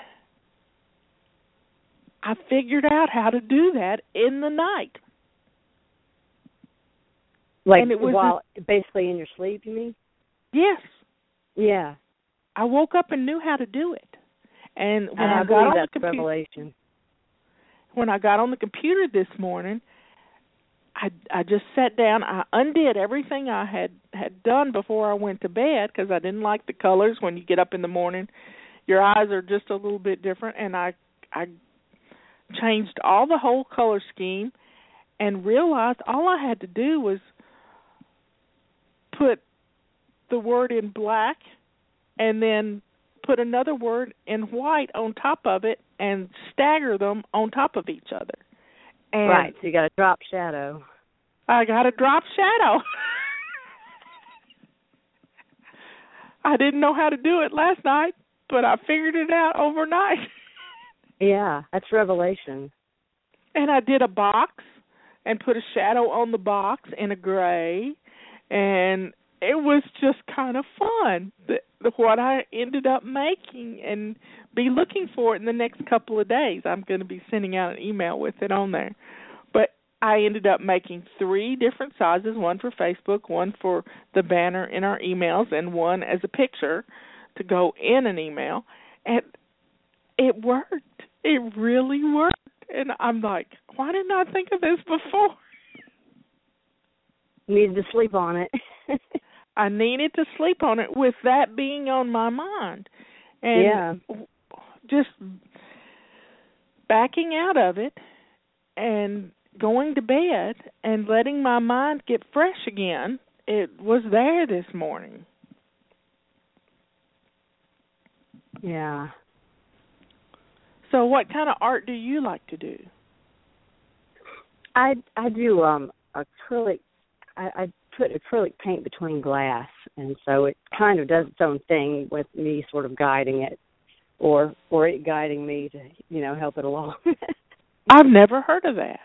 I figured out how to do that in the night. Like, while basically in your sleep, you mean? Yes. Yeah. I woke up and knew how to do it. And when I got on that's the computer, revelation. When I got on the computer this morning, I just sat down. I undid everything I had done before I went to bed because I didn't like the colors. When you get up in the morning, your eyes are just a little bit different. And I changed the whole color scheme and realized all I had to do was put the word in black and then put another word in white on top of it and stagger them on top of each other. And right, so you got a drop shadow. I got a drop shadow. I didn't know how to do it last night, but I figured it out overnight. Yeah, that's revelation. And I did a box and put a shadow on the box in a gray, and it was just kind of fun, what I ended up making, and be looking for it in the next couple of days. I'm going to be sending out an email with it on there. But I ended up making 3 different sizes, one for Facebook, one for the banner in our emails, and one as a picture to go in an email. And it worked. It really worked. And I'm like, why didn't I think of this before? Needed to sleep on it. I needed to sleep on it with that being on my mind. And just backing out of it and going to bed and letting my mind get fresh again, it was there this morning. Yeah. So what kind of art do you like to do? I do acrylic. I put acrylic paint between glass, and so it kind of does its own thing with me sort of guiding it, or it guiding me to help it along. I've never heard of that.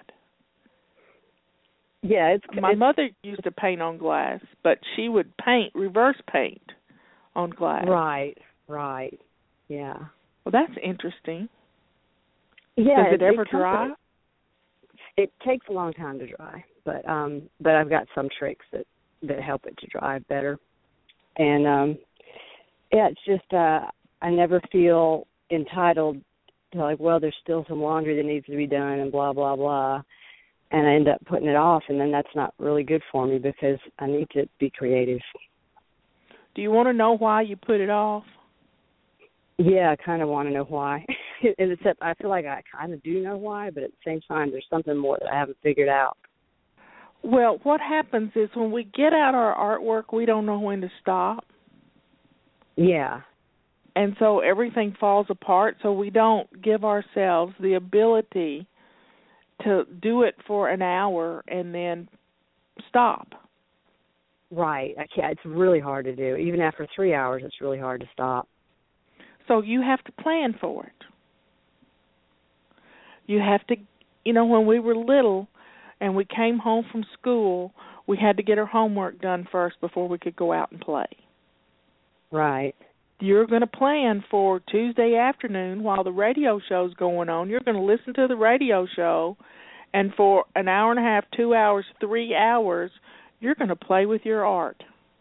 Yeah, my mother used to paint on glass, but she would reverse paint on glass. Right. Yeah. Well, that's interesting. Yeah. Does it ever dry? It takes a long time to dry, but I've got some tricks that that help it to dry better. And yeah, it's just I never feel entitled to, like, well, there's still some laundry that needs to be done and blah, blah, blah. And I end up putting it off, and then that's not really good for me because I need to be creative. Do you want to know why you put it off? Yeah, I kind of want to know why. Except I feel like I kind of do know why, but at the same time, there's something more that I haven't figured out. Well, what happens is when we get out our artwork, we don't know when to stop. Yeah. And so everything falls apart, so we don't give ourselves the ability to do it for an hour and then stop. Right. I can't. It's really hard to do. Even after 3 hours, it's really hard to stop. So you have to plan for it. You have to, when we were little and we came home from school, we had to get our homework done first before we could go out and play. Right. You're going to plan for Tuesday afternoon while the radio show's going on. You're going to listen to the radio show, and for an hour and a half, 2 hours, 3 hours, you're going to play with your art.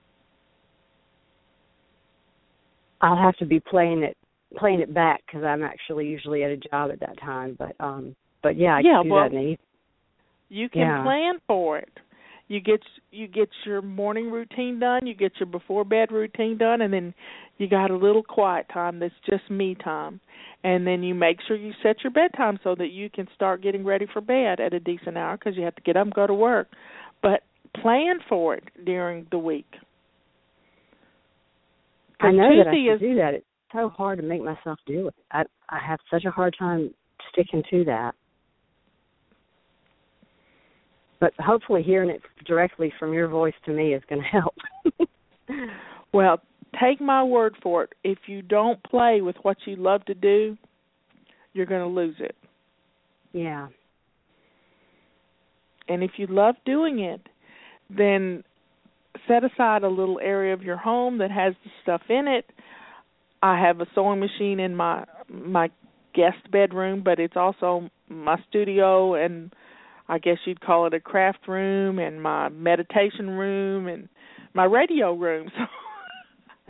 I'll have to be playing it back because I'm actually usually at a job at that time. But yeah, I can do that in the evening. You can plan for it. You get your morning routine done, you get your before bed routine done, and then you got a little quiet time that's just me time. And then you make sure you set your bedtime so that you can start getting ready for bed at a decent hour because you have to get up and go to work. But plan for it during the week. I know that I should do that. It's so hard to make myself do it. I have such a hard time sticking to that. But hopefully hearing it directly from your voice to me is going to help. Well, take my word for it. If you don't play with what you love to do, you're going to lose it. Yeah. And if you love doing it, then set aside a little area of your home that has the stuff in it. I have a sewing machine in my guest bedroom, but it's also my studio, and I guess you'd call it a craft room, and my meditation room, and my radio room. So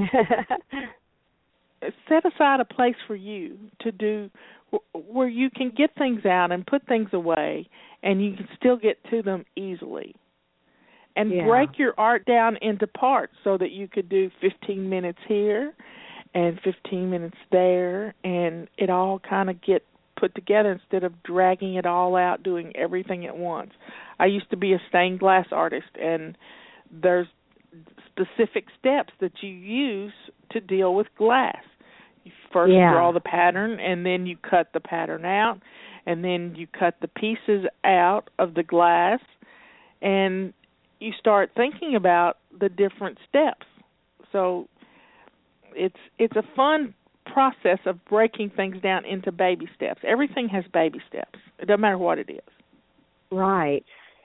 set aside a place for you to do where you can get things out and put things away, and you can still get to them easily. And break your art down into parts so that you could do 15 minutes here and 15 minutes there, and it all kind of get put together instead of dragging it all out, doing everything at once. I used to be a stained glass artist, and there's specific steps that you use to deal with glass. You first draw the pattern, and then you cut the pattern out, and then you cut the pieces out of the glass, and you start thinking about the different steps. So it's a fun process of breaking things down into baby steps. Everything has baby steps. It doesn't matter what it is. Right.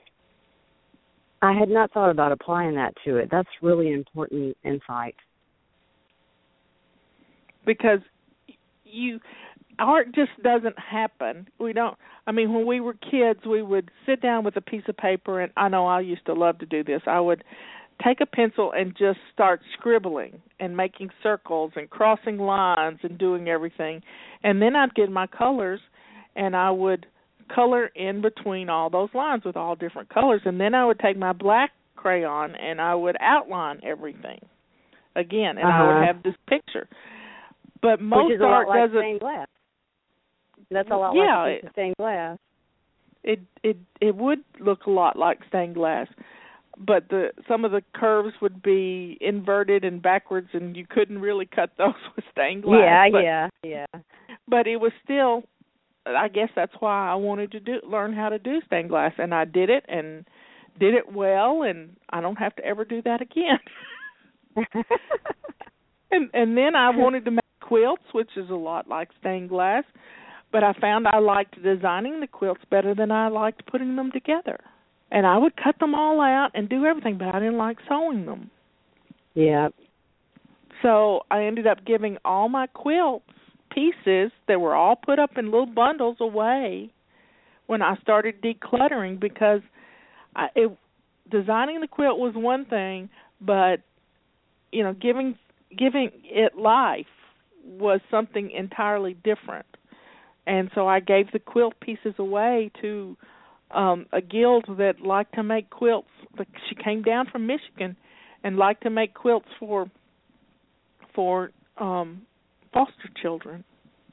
I had not thought about applying that to it. That's really important insight. Because art just doesn't happen. When we were kids, we would sit down with a piece of paper, and I know I used to love to do this. I would take a pencil and just start scribbling and making circles and crossing lines and doing everything. And then I'd get my colors, and I would color in between all those lines with all different colors. And then I would take my black crayon, and I would outline everything again, and I would have this picture. But most art doesn't. Stained glass. That's a lot like stained glass. It would look a lot like stained glass, but some of the curves would be inverted and backwards, and you couldn't really cut those with stained glass. Yeah. But it was still, I guess that's why I wanted to learn how to do stained glass, and I did it and did it well, and I don't have to ever do that again. And then I wanted to make quilts, which is a lot like stained glass, but I found I liked designing the quilts better than I liked putting them together. And I would cut them all out and do everything, but I didn't like sewing them. Yeah. So I ended up giving all my quilts pieces that were all put up in little bundles away when I started decluttering, because designing the quilt was one thing, but giving it life was something entirely different. And so I gave the quilt pieces away to a guild that liked to make quilts. She came down from Michigan and liked to make quilts for foster children.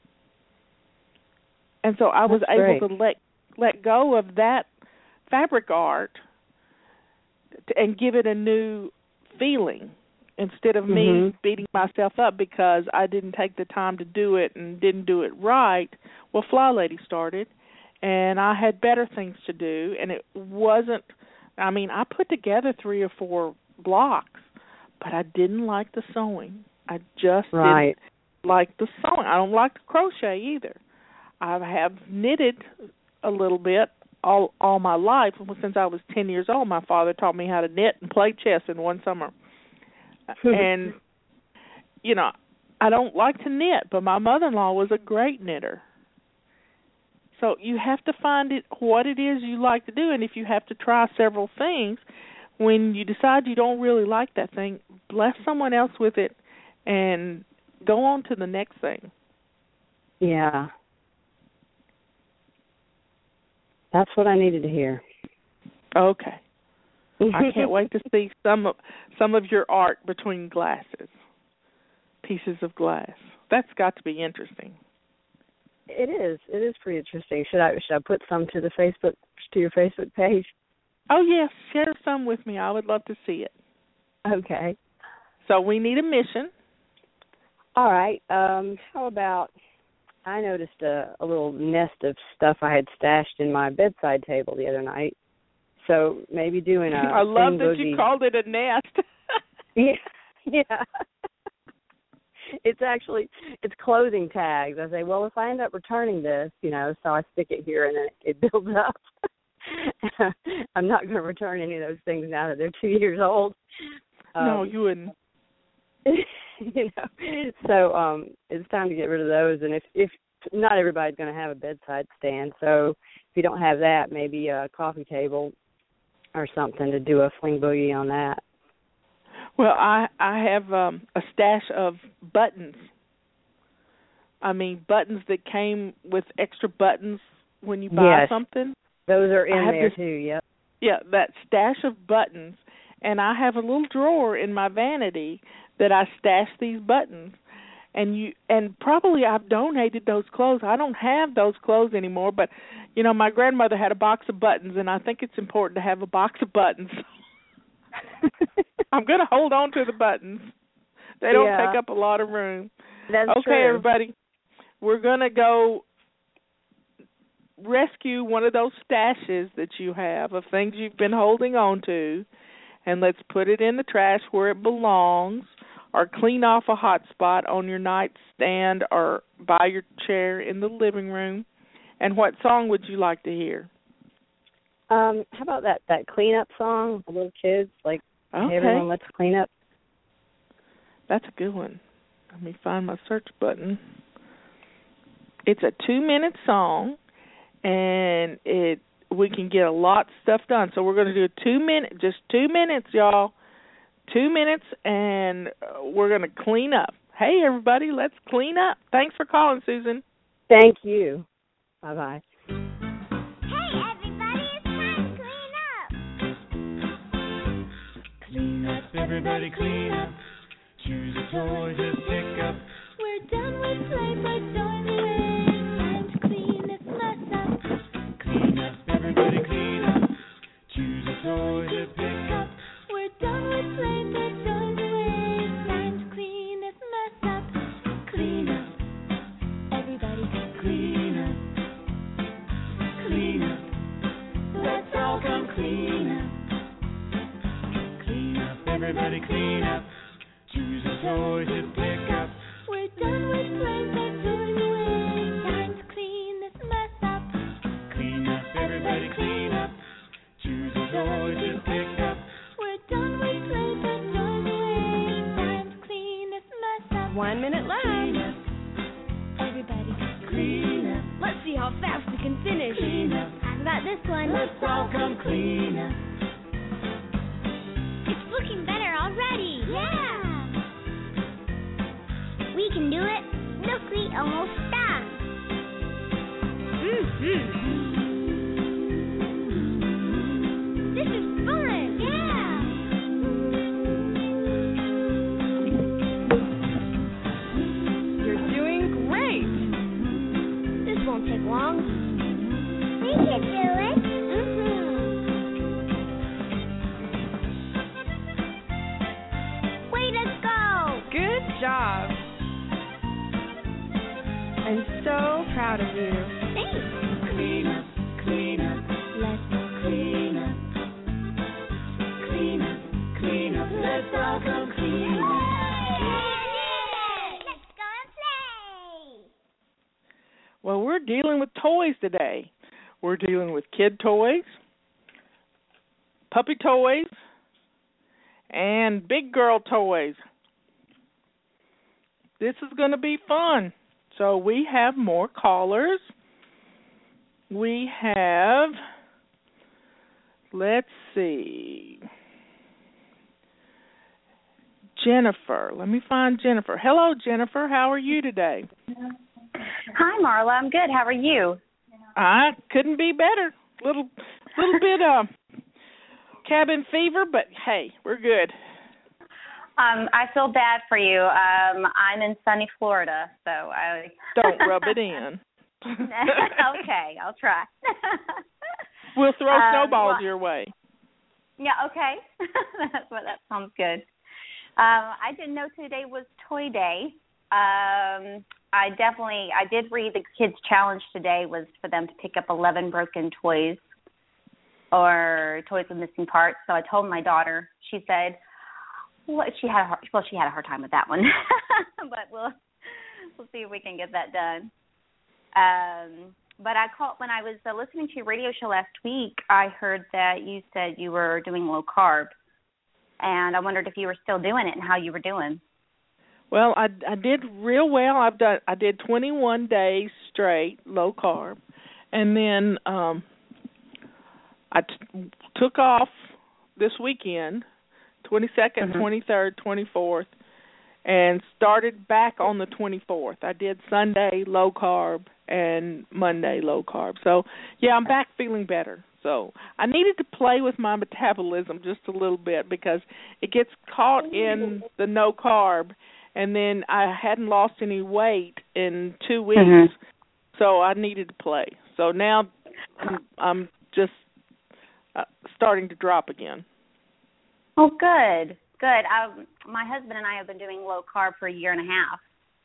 And so I was able to let go of that fabric art and give it a new feeling instead of me beating myself up because I didn't take the time to do it and didn't do it right. Well, Fly Lady started, and I had better things to do, and it wasn't, I put together 3 or 4 blocks, but I didn't like the sewing. I just didn't like the sewing. I don't like the crochet either. I have knitted a little bit all my life. Since I was 10 years old, my father taught me how to knit and play chess in one summer. And, I don't like to knit, but my mother-in-law was a great knitter. So you have to find what it is you like to do, and if you have to try several things, when you decide you don't really like that thing, bless someone else with it and go on to the next thing. Yeah. That's what I needed to hear. Okay. I can't wait to see some of your art between glasses, pieces of glass. That's got to be interesting. It is. It is pretty interesting. Should I put some to your Facebook page? Oh yes, share some with me. I would love to see it. Okay. So we need a mission. All right. How about? I noticed a little nest of stuff I had stashed in my bedside table the other night. So maybe doing a I love that you called it a nest. Yeah. It's clothing tags. I say, well, if I end up returning this, so I stick it here and then it builds up. I'm not going to return any of those things now that they're 2 years old. No, you wouldn't. So it's time to get rid of those. And if not everybody's going to have a bedside stand, so if you don't have that, maybe a coffee table or something to do a fling boogie on that. Well, I have a stash of buttons. Buttons that came with extra buttons when you buy something. Those are in there too, yep. Yeah, that stash of buttons. And I have a little drawer in my vanity that I stash these buttons. And probably I've donated those clothes. I don't have those clothes anymore, but, my grandmother had a box of buttons, and I think it's important to have a box of buttons. I'm going to hold on to the buttons. They don't take up a lot of room. That's okay, true. Everybody, we're going to go rescue one of those stashes that you have of things you've been holding on to, and let's put it in the trash where it belongs, or clean off a hot spot on your nightstand or by your chair in the living room. And what song would you like to hear? How about that cleanup song, the little kids, like, okay. Hey, everyone, let's clean up. That's a good one. Let me find my search button. It's a 2-minute song, and we can get a lot of stuff done. So we're going to do just 2 minutes, y'all. 2 minutes, and we're going to clean up. Hey, everybody, let's clean up. Thanks for calling, Susan. Thank you. Bye-bye. Hey, everybody, it's time to clean up. Clean up, everybody, clean up. Choose a toy to pick up. We're done with play, but throwing away. Time to clean this mess up. Clean up, everybody, clean up. Choose a toy to pick up. We're done with play, but throwing away. Time to clean this mess up. Clean up, everybody, clean up. Clean up, let's all come clean up. Clean up, everybody, clean up. Choose a toy to pick up. We're done with play, but throwing away. Time to clean this mess up. Clean up, everybody, clean up. Choose a toy to pick up. We're done with play, but throwing away. Time to clean this mess up. 1 minute left. Clean up, everybody, clean up. Let's see how fast we can finish. Clean up. I've got this one. Let's all come clean up. won't take long. We can do it. Way to go! Good job. I'm so proud of you. Thanks. Clean up, clean up. Let's clean up. Clean up, clean up. Let's all go clean up. Let's go and play. Well, we're dealing with toys today. We're dealing with kid toys, puppy toys, and big girl toys. This is going to be fun. So we have more callers. We have, let's see, Jennifer. Let me find Jennifer. Hello, Jennifer. How are you today? Hi, Marla. I'm good. How are you? I couldn't be better. Little bit cabin fever, but hey, we're good. I feel bad for you. I'm in sunny Florida, so I don't rub it in. Okay, I'll try. We'll throw snowballs your way. Yeah, okay. That sounds good. I didn't know today was Toy Day. I did read the kids' challenge today was for them to pick up 11 broken toys or toys with missing parts. So I told my daughter. She said, "Well, she had a hard time with that one, but we'll see if we can get that done." But I called when I was listening to your radio show last week. I heard that you said you were doing low carb, and I wondered if you were still doing it and how you were doing. Well, I did real well. I did 21 days straight low carb, and then I took off this weekend, 22nd, 23rd, 24th, and started back on the 24th. I did Sunday low carb and Monday low carb. So, yeah, I'm back feeling better. So I needed to play with my metabolism just a little bit because it gets caught in the no carb, and then I hadn't lost any weight in 2 weeks, so I needed to play. So now I'm just starting to drop again. Oh, good. My husband and I have been doing low carb for a year and a half,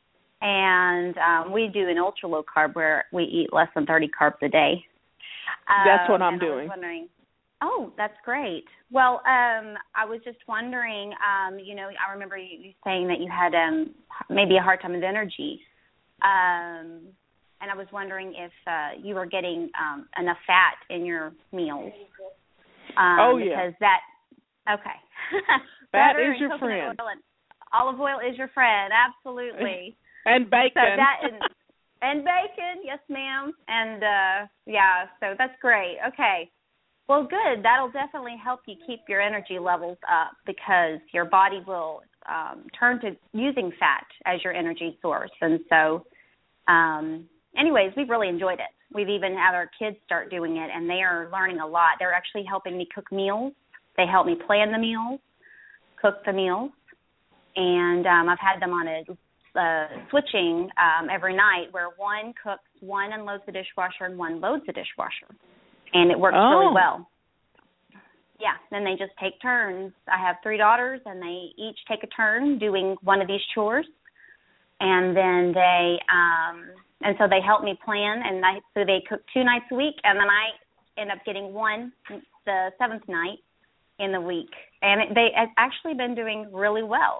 and we do an ultra low carb where we eat less than 30 carbs a day. That's what I'm doing. I was wondering, oh, that's great. Well, I was just wondering, I remember you saying that you had maybe a hard time with energy, and I was wondering if you were getting enough fat in your meals. Oh, yeah. Because that, okay. Fat is your friend. Olive oil is your friend, absolutely. And bacon. So that and bacon, yes, ma'am. And, so that's great. Okay. Well, good. That'll definitely help you keep your energy levels up because your body will turn to using fat as your energy source. And so, anyways, we've really enjoyed it. We've even had our kids start doing it, and they are learning a lot. They're actually helping me cook meals. They help me plan the meals, cook the meals, and I've had them on a switching every night where one cooks, one unloads the dishwasher, and one loads the dishwasher, and it works really well. Yeah, then they just take turns. I have 3 daughters, and they each take a turn doing one of these chores, and then they and so they help me plan, and so they cook 2 nights a week, and then I end up getting one the 7th night in the week, and it's actually been doing really well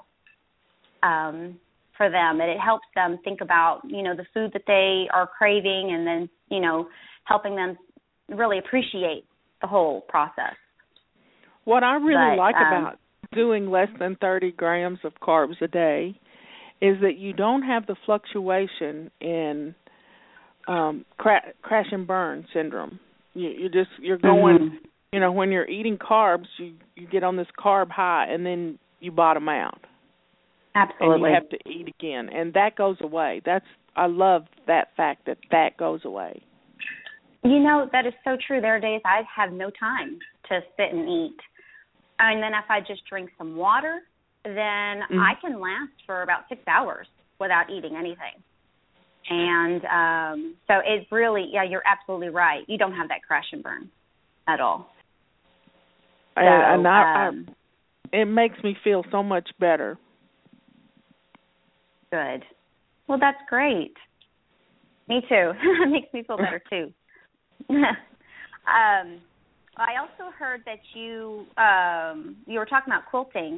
for them, and it helps them think about, the food that they are craving, and then, helping them really appreciate the whole process. What I really like about doing less than 30 grams of carbs a day is that you don't have the fluctuation in crash and burn syndrome. You're going, when you're eating carbs, you get on this carb high and then you bottom out. Absolutely. And you have to eat again, and that goes away. I love that fact that goes away. That is so true. There are days I have no time to sit and eat. And then if I just drink some water, then I can last for about 6 hours without eating anything. And so it really, you're absolutely right. You don't have that crash and burn at all. So, it makes me feel so much better. Good. Well, that's great. Me too. It makes me feel better too. I also heard that you were talking about quilting.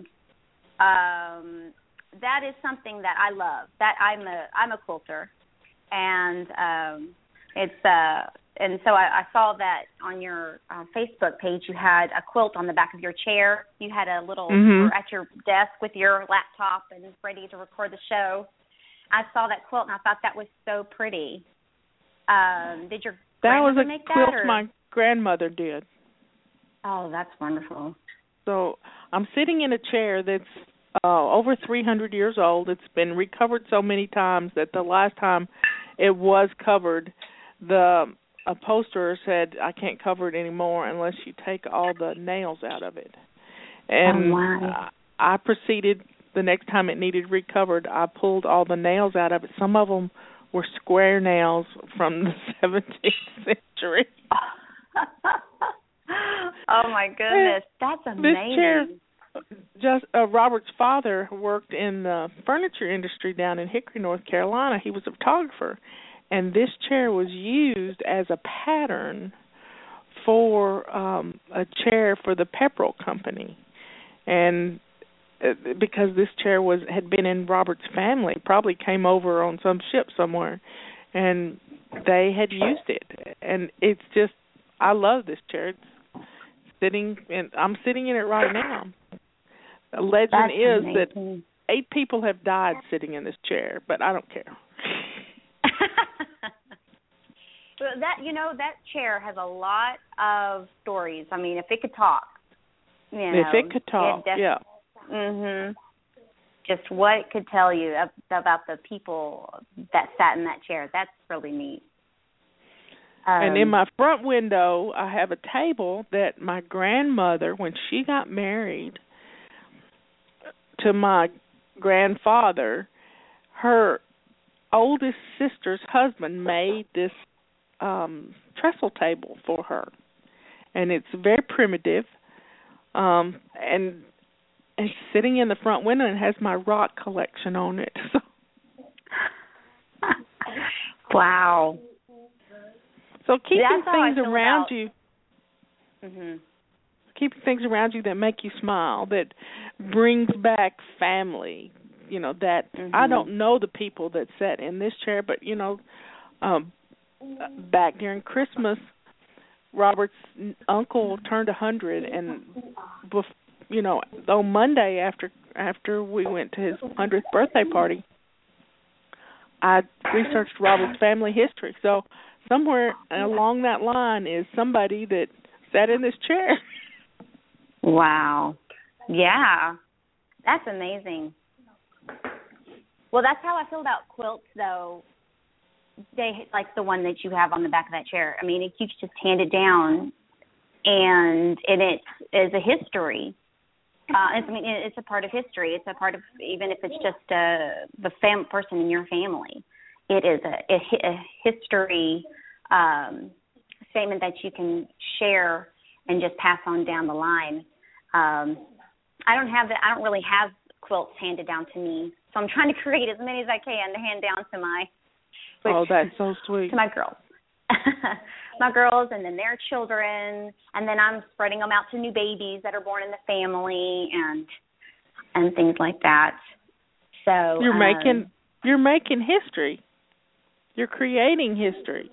That is something that I love. That I'm a quilter, and and so I saw that on your Facebook page you had a quilt on the back of your chair. You had a little you were at your desk with your laptop and ready to record the show. I saw that quilt and I thought that was so pretty. Did your grandmother make that? That was a quilt my grandmother did. Oh, that's wonderful. So I'm sitting in a chair that's over 300 years old. It's been recovered so many times that the last time it was covered, the upholsterer said, I can't cover it anymore unless you take all the nails out of it. And I proceeded, the next time it needed recovered, I pulled all the nails out of it. Some of them were square nails from the 17th century. Oh, my goodness. That's amazing. This chair, Robert's father worked in the furniture industry down in Hickory, North Carolina. He was a photographer. And this chair was used as a pattern for a chair for the Pepperell Company. And because this chair had been in Robert's family, probably came over on some ship somewhere, and they had used it. And it's just, I love this chair. It's I'm sitting in it right now. The legend is that 8 people have died sitting in this chair, but I don't care. That chair has a lot of stories. I mean, if it could talk, if it could talk, yeah. Mhm. Just what it could tell you about the people that sat in that chair. That's really neat. And in my front window, I have a table that my grandmother, when she got married to my grandfather, her oldest sister's husband made this trestle table for her. And it's very primitive. And it's sitting in the front window and has my rock collection on it. Wow. So keeping things around you, keeping things around you that make you smile, that brings back family. That I don't know the people that sat in this chair, but back during Christmas, Robert's uncle turned 100, and on Monday after we went to his 100th birthday party, I researched Robert's family history. So somewhere along that line is somebody that sat in this chair. Wow. Yeah. That's amazing. Well, that's how I feel about quilts, though. They like the one that you have on the back of that chair. I mean, you just hand it down, and it is a history. It's a part of history. It's a part of, even if it's just the person in your family. It is a history statement that you can share and just pass on down the line. I don't really have quilts handed down to me, so I'm trying to create as many as I can to hand down to my. That's so sweet. To my girls. My girls, and then their children, and then I'm spreading them out to new babies that are born in the family and things like that. So you're making history. You're creating history.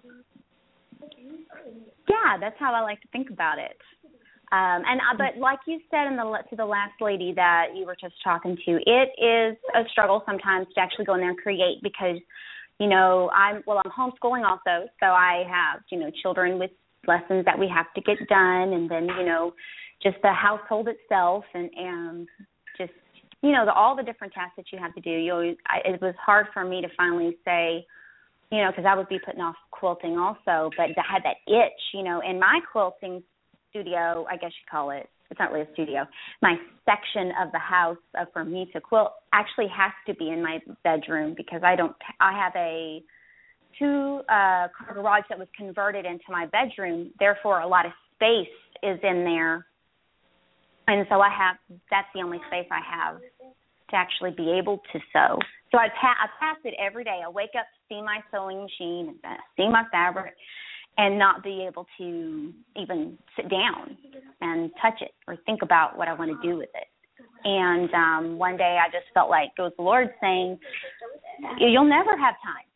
Yeah, that's how I like to think about it. But like you said to the last lady that you were just talking to, it is a struggle sometimes to actually go in there and create because, I'm homeschooling also, so I have, children with lessons that we have to get done, and then, just the household itself and just, all the different tasks that you have to do. It was hard for me to finally say, because I would be putting off quilting also, but I had that itch, in my quilting studio, I guess you call it. It's not really a studio. My section of the house for me to quilt actually has to be in my bedroom because I have a two-car garage that was converted into my bedroom. Therefore, a lot of space is in there. And so that's the only space I have to actually be able to sew. So I pass it every day. I wake up, see my sewing machine, see my fabric, and not be able to even sit down and touch it or think about what I want to do with it. And one day I just felt like it was the Lord saying, you'll never have time.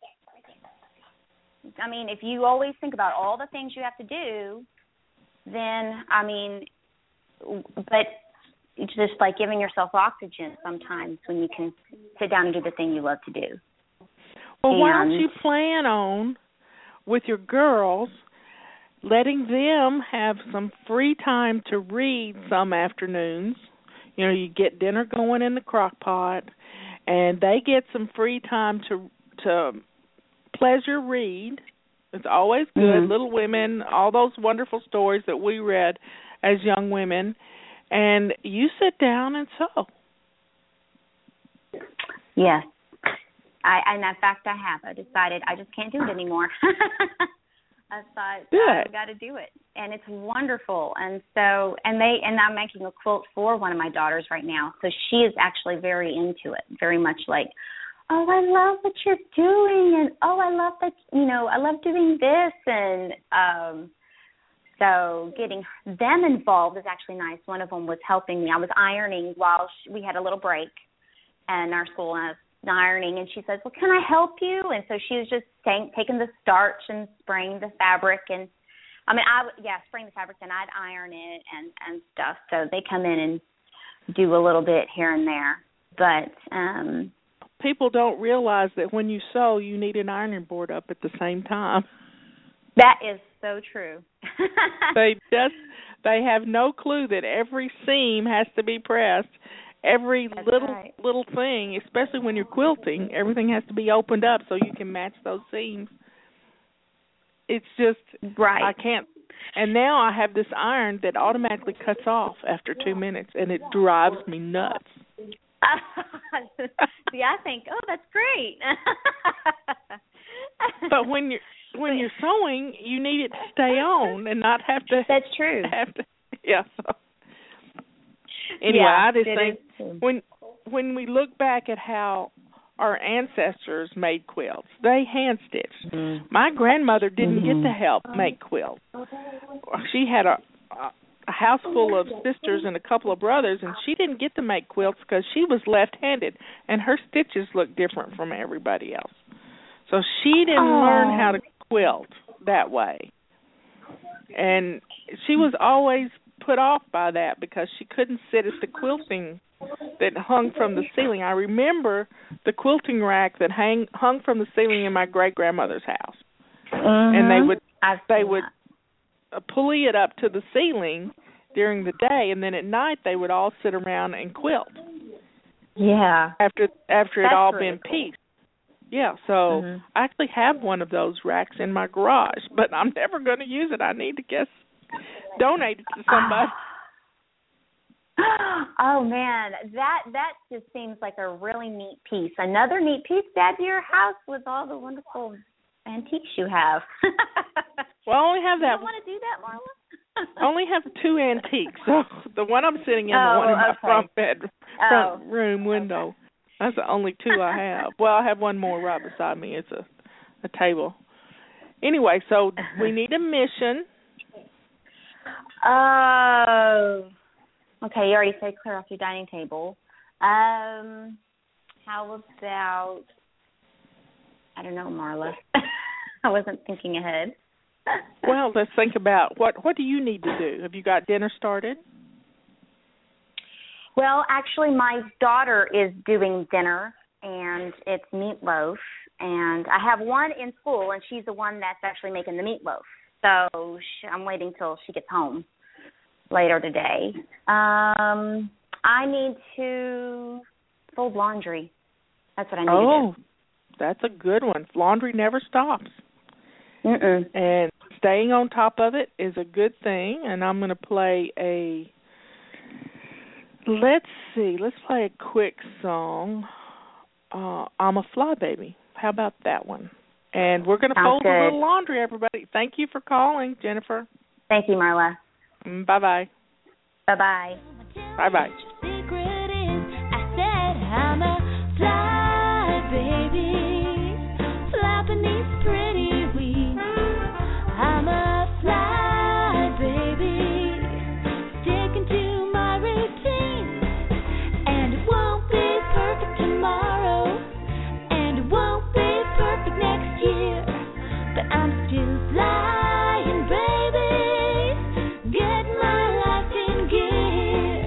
I mean, if you always think about all the things you have to do, then, I mean, but it's just like giving yourself oxygen sometimes when you can sit down and do the thing you love to do. Well, why don't you plan on, with your girls, letting them have some free time to read some afternoons? You know, you get dinner going in the crock pot, and they get some free time to pleasure read. It's always good. Mm-hmm. Little Women, all those wonderful stories that we read as young women, and you sit down and sew. Yes. And in fact, I have. I decided I just can't do it anymore. I thought I've got to do it, and it's wonderful. And so, and I'm making a quilt for one of my daughters right now. So she is actually very into it, very much like, oh, I love what you're doing, and oh, I love that, you know, I love doing this, and so getting them involved is actually nice. One of them was helping me. I was ironing while we had a little break in our school, and I was ironing, and she says, well, can I help you? And so she was just taking the starch and spraying the fabric, and spraying the fabric, and I'd iron it and stuff. So they come in and do a little bit here and there. But people don't realize that when you sew, you need an ironing board up at the same time. That is so true. They have no clue that every seam has to be pressed. Every little thing, especially when you're quilting, everything has to be opened up so you can match those seams. It's just, right. I can't. And now I have this iron that automatically cuts off after 2 minutes, and it drives me nuts. See, I think, oh, that's great. But when you're sewing, you need it to stay on and not have to. That's true. Yeah. So. Anyway, I just think when we look back at how our ancestors made quilts, they hand stitched. Mm-hmm. My grandmother didn't get to help make quilts. She had a house full of sisters and a couple of brothers, and she didn't get to make quilts because she was left-handed, and her stitches looked different from everybody else. So she didn't learn how to quilt that way. And she was always put off by that because she couldn't sit at the quilting that hung from the ceiling. I remember the quilting rack that hung from the ceiling in my great-grandmother's house. Mm-hmm. And they would pulley it up to the ceiling during the day, and then at night they would all sit around and quilt. Yeah. After it all been pieced. Yeah, so I actually have one of those racks in my garage, but I'm never going to use it. I need to donate it to somebody. Oh, man, that just seems like a really neat piece. Another neat piece to add to your house with all the wonderful antiques you have. Well, I only have that. You don't want to do that, Marla? I only have 2 antiques. So the one I'm sitting in, the one in my front room window. That's the only 2 I have. Well, I have one more right beside me. It's a table. Anyway, so we need a mission. Oh. Okay, you already said clear off your dining table. How about, I don't know, Marla. I wasn't thinking ahead. Well, let's think about what do you need to do? Have you got dinner started? Well, actually, my daughter is doing dinner, and it's meatloaf. And I have one in school, and she's the one that's actually making the meatloaf. So I'm waiting till she gets home later today. I need to fold laundry. That's what I need to do. Oh, that's a good one. Laundry never stops. Mm-mm. And staying on top of it is a good thing. And I'm going to play let's play a quick song. I'm a Fly Baby. How about that one? And we're going to fold a little laundry, everybody. Thank you for calling, Jennifer. Thank you, Marla. Bye-bye. Bye-bye. Bye-bye. Secret is, I said I'm a fly baby, flapping these pretty wings. I'm a fly baby, sticking to my routine. And it won't be perfect tomorrow, and it won't be perfect next year, but I'm still flying, baby, get my life in gear.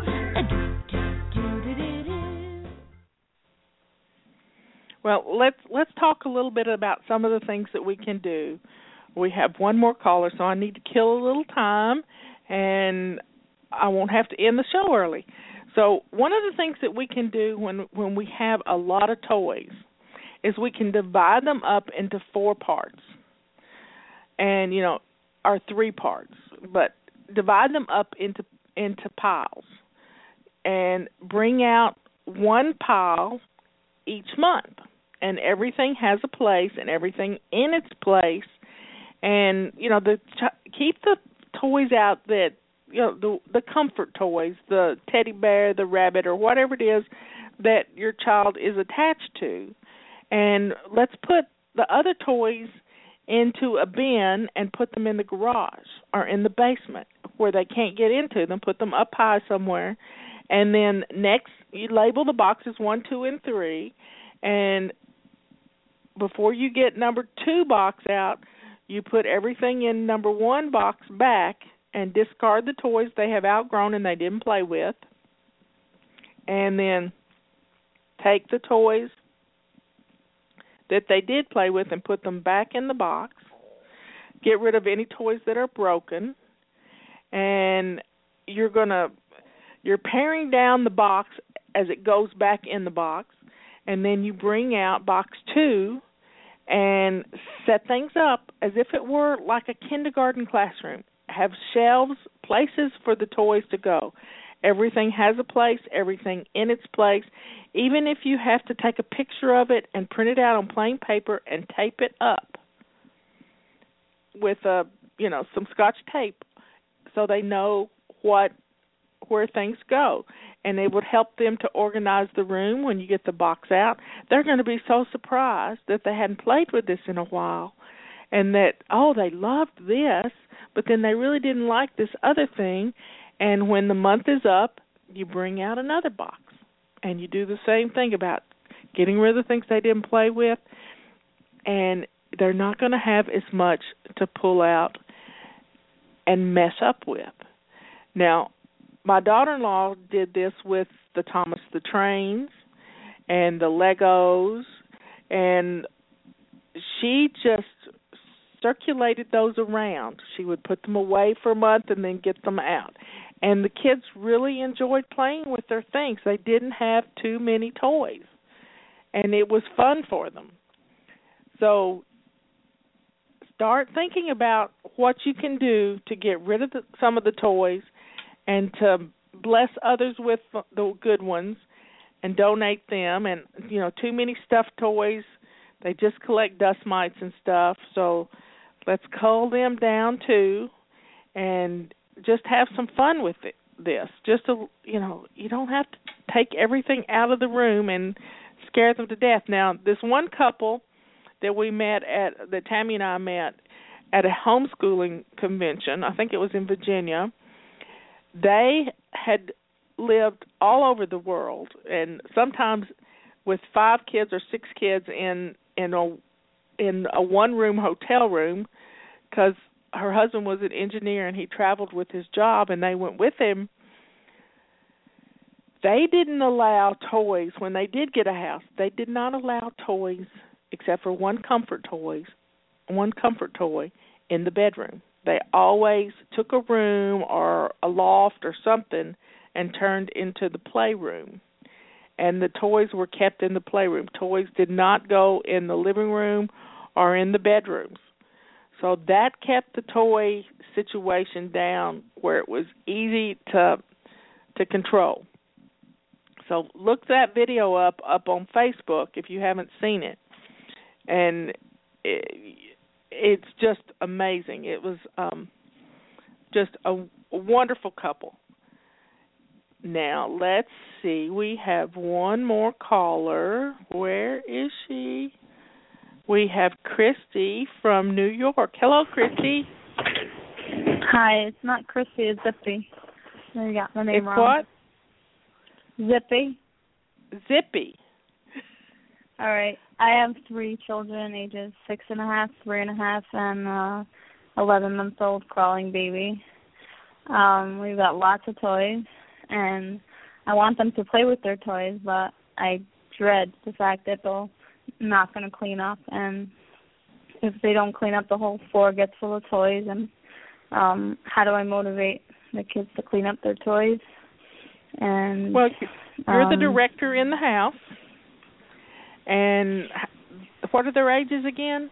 Well, let's talk a little bit about some of the things that we can do. We have one more caller, so I need to kill a little time, and I won't have to end the show early. So one of the things that we can do when we have a lot of toys is we can divide them up into 4 parts, and or 3 parts, but divide them up into piles, and bring out one pile each month. And everything has a place, and everything in its place. And keep the toys out that the comfort toys, the teddy bear, the rabbit, or whatever it is that your child is attached to. And let's put the other toys into a bin and put them in the garage or in the basement where they can't get into them. Put them up high somewhere. And then next, you label the boxes 1, 2, and 3. And before you get number 2 box out, you put everything in number 1 box back and discard the toys they have outgrown and they didn't play with. And then take the toys that they did play with and put them back in the box. Get rid of any toys that are broken. And you're paring down the box as it goes back in the box. And then you bring out box 2 and set things up as if it were like a kindergarten classroom. Have shelves, places for the toys to go. Everything has a place, everything in its place. Even if you have to take a picture of it and print it out on plain paper and tape it up with some Scotch tape so they know where things go. And it would help them to organize the room when you get the box out. They're going to be so surprised that they hadn't played with this in a while and that, they loved this, but then they really didn't like this other thing. And when the month is up, you bring out another box. And you do the same thing about getting rid of the things they didn't play with. And they're not going to have as much to pull out and mess up with. Now, my daughter-in-law did this with the Thomas the Trains and the Legos, and she just circulated those around. She would put them away for a month and then get them out. And the kids really enjoyed playing with their things. They didn't have too many toys, and it was fun for them. So start thinking about what you can do to get rid of some of the toys and to bless others with the good ones and donate them. And, too many stuffed toys, they just collect dust mites and stuff. So let's cull them down, too, and just have some fun with this. You don't have to take everything out of the room and scare them to death. Now, this one couple that Tammy and I met at a homeschooling convention, I think it was in Virginia, they had lived all over the world, and sometimes with 5 kids or 6 kids in a one-room hotel room, because her husband was an engineer and he traveled with his job, and they went with him. They didn't allow toys when they did get a house. They did not allow toys except for one comfort toy in the bedroom. They always took a room or a loft or something and turned into the playroom. And the toys were kept in the playroom. Toys did not go in the living room or in the bedrooms. So that kept the toy situation down where it was easy to control. So look that video up on Facebook if you haven't seen it. And it's just amazing. It was just a wonderful couple. Now, let's see. We have one more caller. Where is she? We have Christy from New York. Hello, Christy. Hi, it's not Christy, it's Zippy. You got my name wrong. What? Zippy. Zippy. All right. I have 3 children, ages 6.5, 3.5, and 11-month-old crawling baby. We've got lots of toys, and I want them to play with their toys, but I dread the fact that they're not going to clean up, and if they don't clean up, the whole floor gets full of toys. And how do I motivate the kids to clean up their toys? And well, you're the director in the house. And what are their ages again?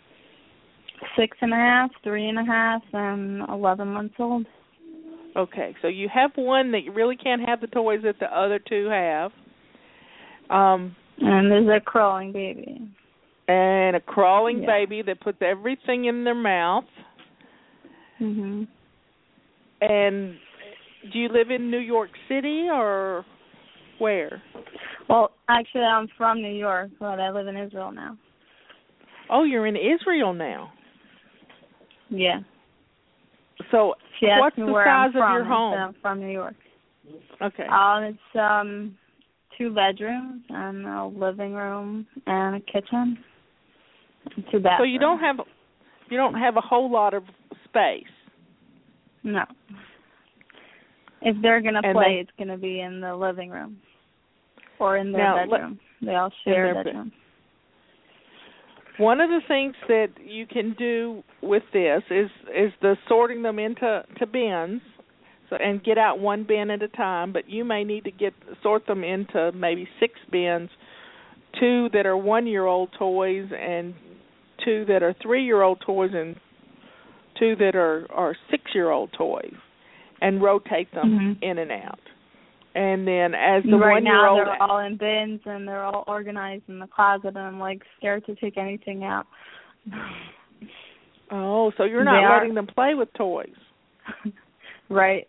6.5, 3.5, and 11 months old. Okay, so you have one that you really can't have the toys that the other 2 have. And there's a crawling baby. And a crawling baby that puts everything in their mouth. Mhm. And do you live in New York City or where? Well, actually, I'm from New York, but I live in Israel now. Oh, you're in Israel now. Yeah. So, what's the size of your home? home? I'm from New York. Okay. It's 2 bedrooms and a living room and a kitchen. And 2 bathrooms. So you don't have a whole lot of space. No. If they're gonna play, it's gonna be in the living room or in their bedroom. They all share a bedroom. One of the things that you can do with this is the sorting them into bins, and get out 1 bin at a time. But you may need to sort them into maybe 6 bins, 2 that are 1-year-old toys, and 2 that are 3-year-old toys, and 2 that are 6-year-old toys, and rotate them in and out. And then as the 1-year-old... Right now they're all in bins, and they're all organized in the closet, and I'm, scared to take anything out. Oh, so you're not letting them play with toys. Right.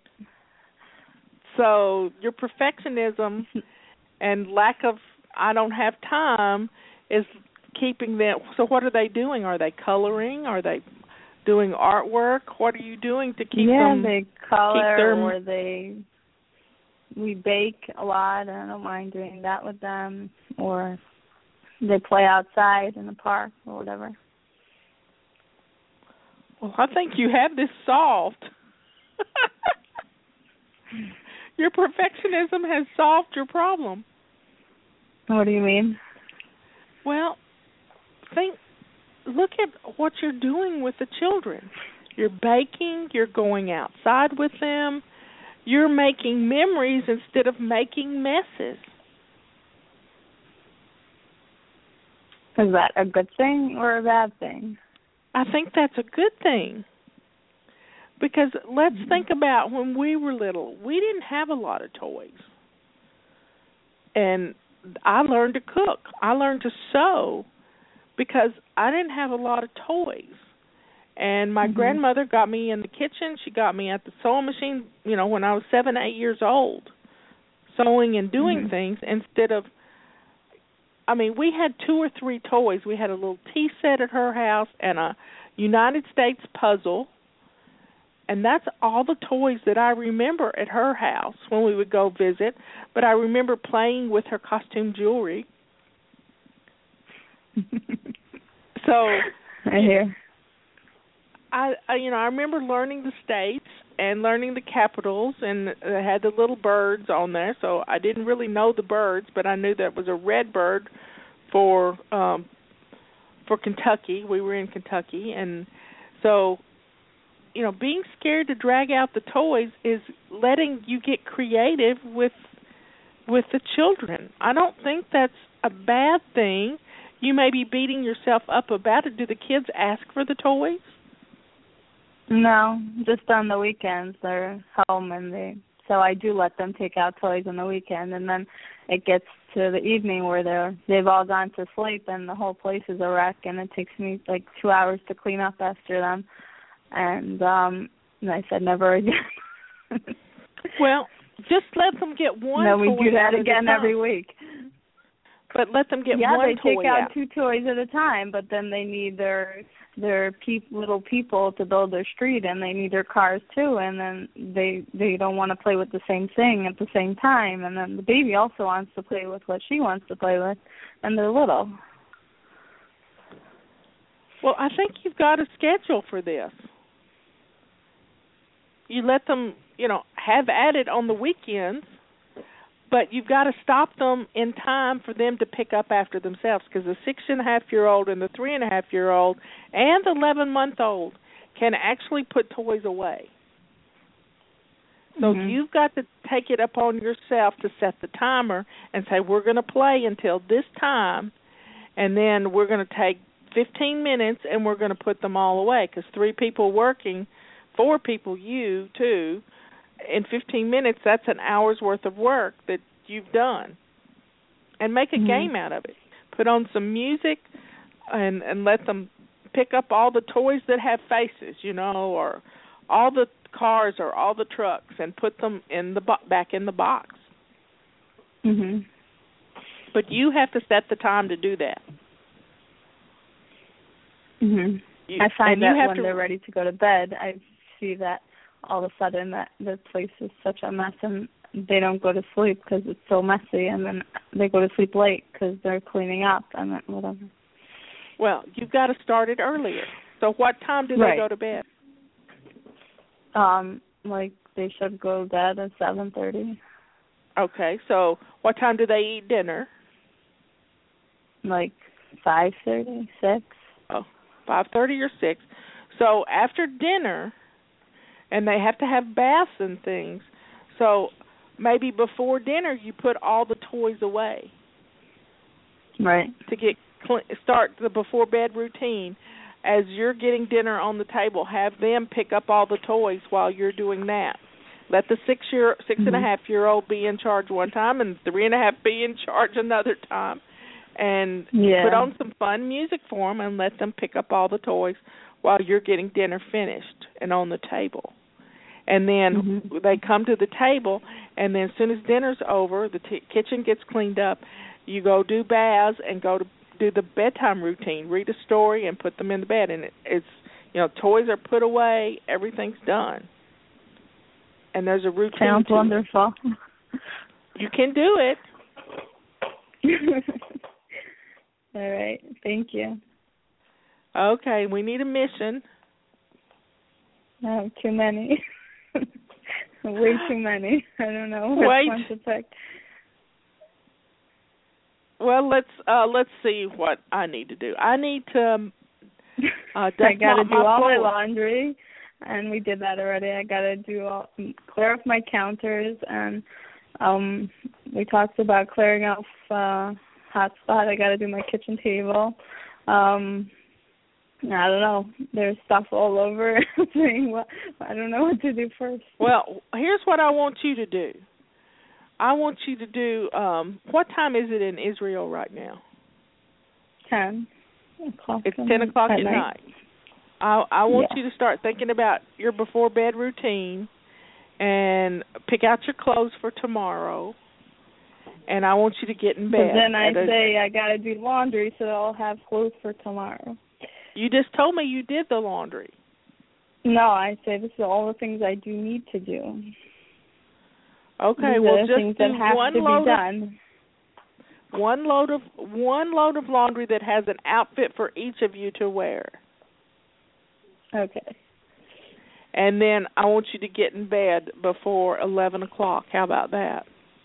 So your perfectionism and lack of I don't have time is keeping them... So what are they doing? Are they coloring? Are they doing artwork? What are you doing to keep them... Yeah, they color or we bake a lot, and I don't mind doing that with them. Or they play outside in the park or whatever. Well, I think you have this solved. Your perfectionism has solved your problem. What do you mean? Well, look at what you're doing with the children. You're baking, you're going outside with them, you're making memories instead of making messes. Is that a good thing or a bad thing? I think that's a good thing. Because let's think about when we were little. We didn't have a lot of toys. And I learned to cook. I learned to sew because I didn't have a lot of toys. And my grandmother got me in the kitchen. She got me at the sewing machine, when I was 7, 8 years old, sewing and doing things instead of... we had 2 or 3 toys. We had a little tea set at her house and a United States puzzle. And that's all the toys that I remember at her house when we would go visit. But I remember playing with her costume jewelry. So I hear. I remember learning the states and learning the capitals, and it had the little birds on there. So I didn't really know the birds, but I knew that was a red bird for Kentucky. We were in Kentucky, and so. Being scared to drag out the toys is letting you get creative with the children. I don't think that's a bad thing. You may be beating yourself up about it. Do the kids ask for the toys? No, just on the weekends. They're home and they So I do let them take out toys on the weekend, and then it gets to the evening where they've all gone to sleep and the whole place is a wreck, and it takes me like 2 hours to clean up after them. And I said never again. Well, just let them get one no, toy. We do that again time. every week. But let them get one toy. Yeah, they take out 2 toys at a time, but then they need their little people to build their street, and they need their cars too, and then they don't want to play with the same thing at the same time, and then the baby also wants to play with what she wants to play with, and they're little. Well, I think you've got a schedule for this. You let them, have at it on the weekends, but you've got to stop them in time for them to pick up after themselves, because the 6.5-year-old and the 3.5-year-old and the 11-month-old can actually put toys away. So you've got to take it upon yourself to set the timer and say, we're going to play until this time, and then we're going to take 15 minutes and we're going to put them all away, because 3 people working, 4 people, you too, in 15 minutes, that's an hour's worth of work that you've done. And make a game out of it. Put on some music and let them pick up all the toys that have faces, or all the cars or all the trucks, and put them in the back in the box. But you have to set the time to do that. I find that when they're ready to go to bed, I see that all of a sudden that the place is such a mess, and they don't go to sleep because it's so messy, and then they go to sleep late because they're cleaning up and whatever. Well, you've got to start it earlier. So what time do they go to bed? Like they should go to bed at 7:30. Okay, so what time do they eat dinner? Like 5:30, 6. Oh, 5:30 or 6. So after dinner, and they have to have baths and things. So maybe before dinner you put all the toys away. Right. To start the before bed routine. As you're getting dinner on the table, have them pick up all the toys while you're doing that. Let the 6.5-year-old be in charge one time, and 3.5 be in charge another time. And put on some fun music for them and let them pick up all the toys while you're getting dinner finished and on the table. And then they come to the table, and then as soon as dinner's over, the kitchen gets cleaned up, you go do baths and go to do the bedtime routine, read a story, and put them in the bed. And it's, toys are put away, everything's done. And there's a routine. Sounds wonderful. You can do it. All right, thank you. Okay, we need a mission. No, too many. Way too many. I don't know which one to pick. Well, let's see what I need to do. I need to I got to do all my laundry, and we did that already. I got to clear off my counters, and we talked about clearing off hotspot. I got to do my kitchen table. I don't know. There's stuff all over. I don't know what to do first. Well, here's what I want you to do. I want you to do, what time is it in Israel right now? 10 o'clock. It's 10 o'clock at night. I want you to start thinking about your before-bed routine and pick out your clothes for tomorrow, and I want you to get in bed. But then I say I got to do laundry so I'll have clothes for tomorrow. You just told me you did the laundry. No, I say this is all the things I do need to do. Okay, well, just things that have one to load be done. One load of laundry that has an outfit for each of you to wear. Okay. And then I want you to get in bed before 11 o'clock. How about that?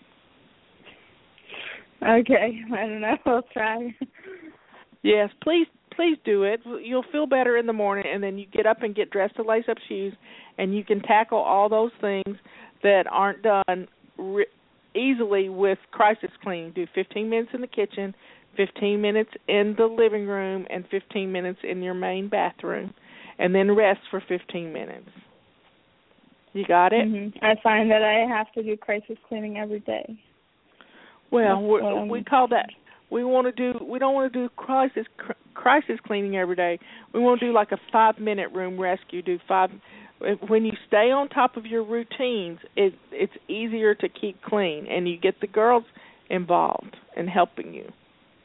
Okay. I don't know. I'll try. Yes, please do it. You'll feel better in the morning, and then you get up and get dressed to lace up shoes, and you can tackle all those things that aren't done easily with crisis cleaning. Do 15 minutes in the kitchen, 15 minutes in the living room, and 15 minutes in your main bathroom, and then rest for 15 minutes. You got it? Mm-hmm. I find that I have to do crisis cleaning every day. Well, we call that. We don't want to do crisis cleaning every day. We want to do like a 5-minute room rescue. Do 5. When you stay on top of your routines, it's easier to keep clean, and you get the girls involved in helping you.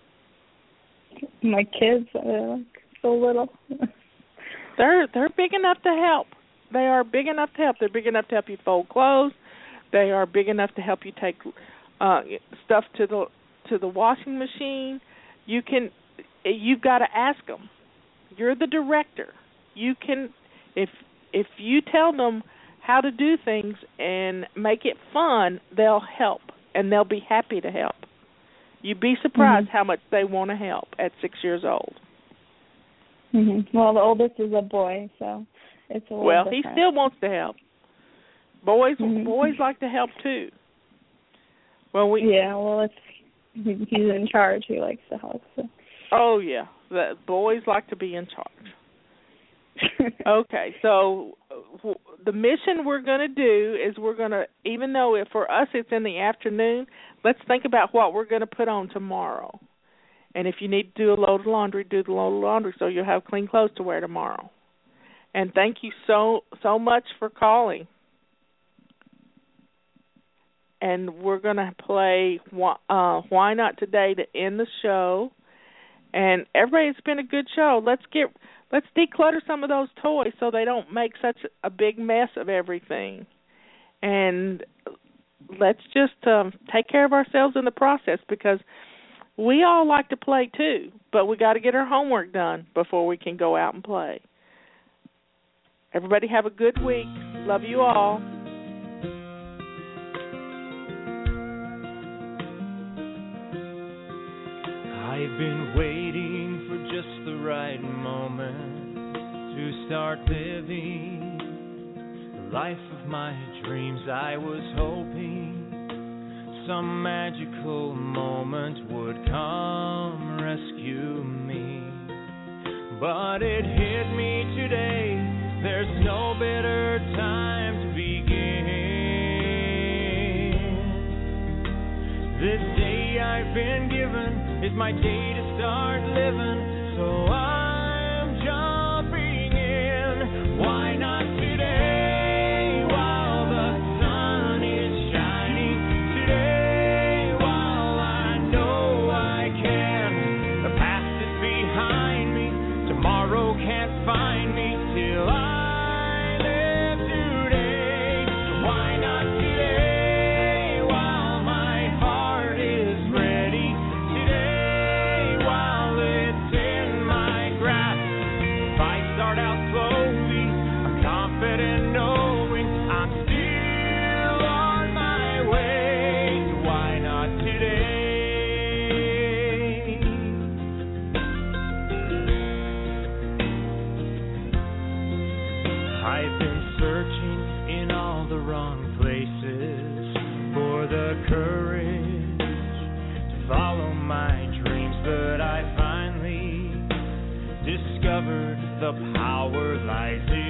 My kids are like so little. They're big enough to help. They are big enough to help. They're big enough to help you fold clothes. They are big enough to help you take stuff to the washing machine. You've got to ask them. You're the director. You can if you tell them how to do things and make it fun, they'll help, and they'll be happy to help. You'd be surprised how much they want to help at 6 years old. Mm-hmm. Well, the oldest is a boy, so it's a little different. He still wants to help. Boys like to help too. Well, if he's in charge, he likes to help. So. Oh yeah, the boys like to be in charge. Okay, so the mission we're going to do is even though for us it's in the afternoon, let's think about what we're going to put on tomorrow. And if you need to do a load of laundry, do the load of laundry so you'll have clean clothes to wear tomorrow. And thank you so much for calling. And we're going to play Why Not Today to end the show. And everybody, it's been a good show. Let's declutter some of those toys so they don't make such a big mess of everything. And let's just take care of ourselves in the process, because we all like to play too, but we got to get our homework done before we can go out and play. Everybody have a good week. Love you all. I've been waiting for just the right moment to start living the life of my dreams. I was hoping some magical moment would come rescue me, but it hit me today. There's no better time to begin. This day I've been given is my day to start living, so I'm jumping in. Why not today while the sun is shining? Today while I know I can. The past is behind me, tomorrow can't find me till I live today. So why not today while my heart is ready? Today while it's in my grasp. If I start out slowly, I'm confident knowing I'm still on my way. So why not today? I've been searching in all the wrong places for the courage to follow my dreams, but I finally discovered the power lies in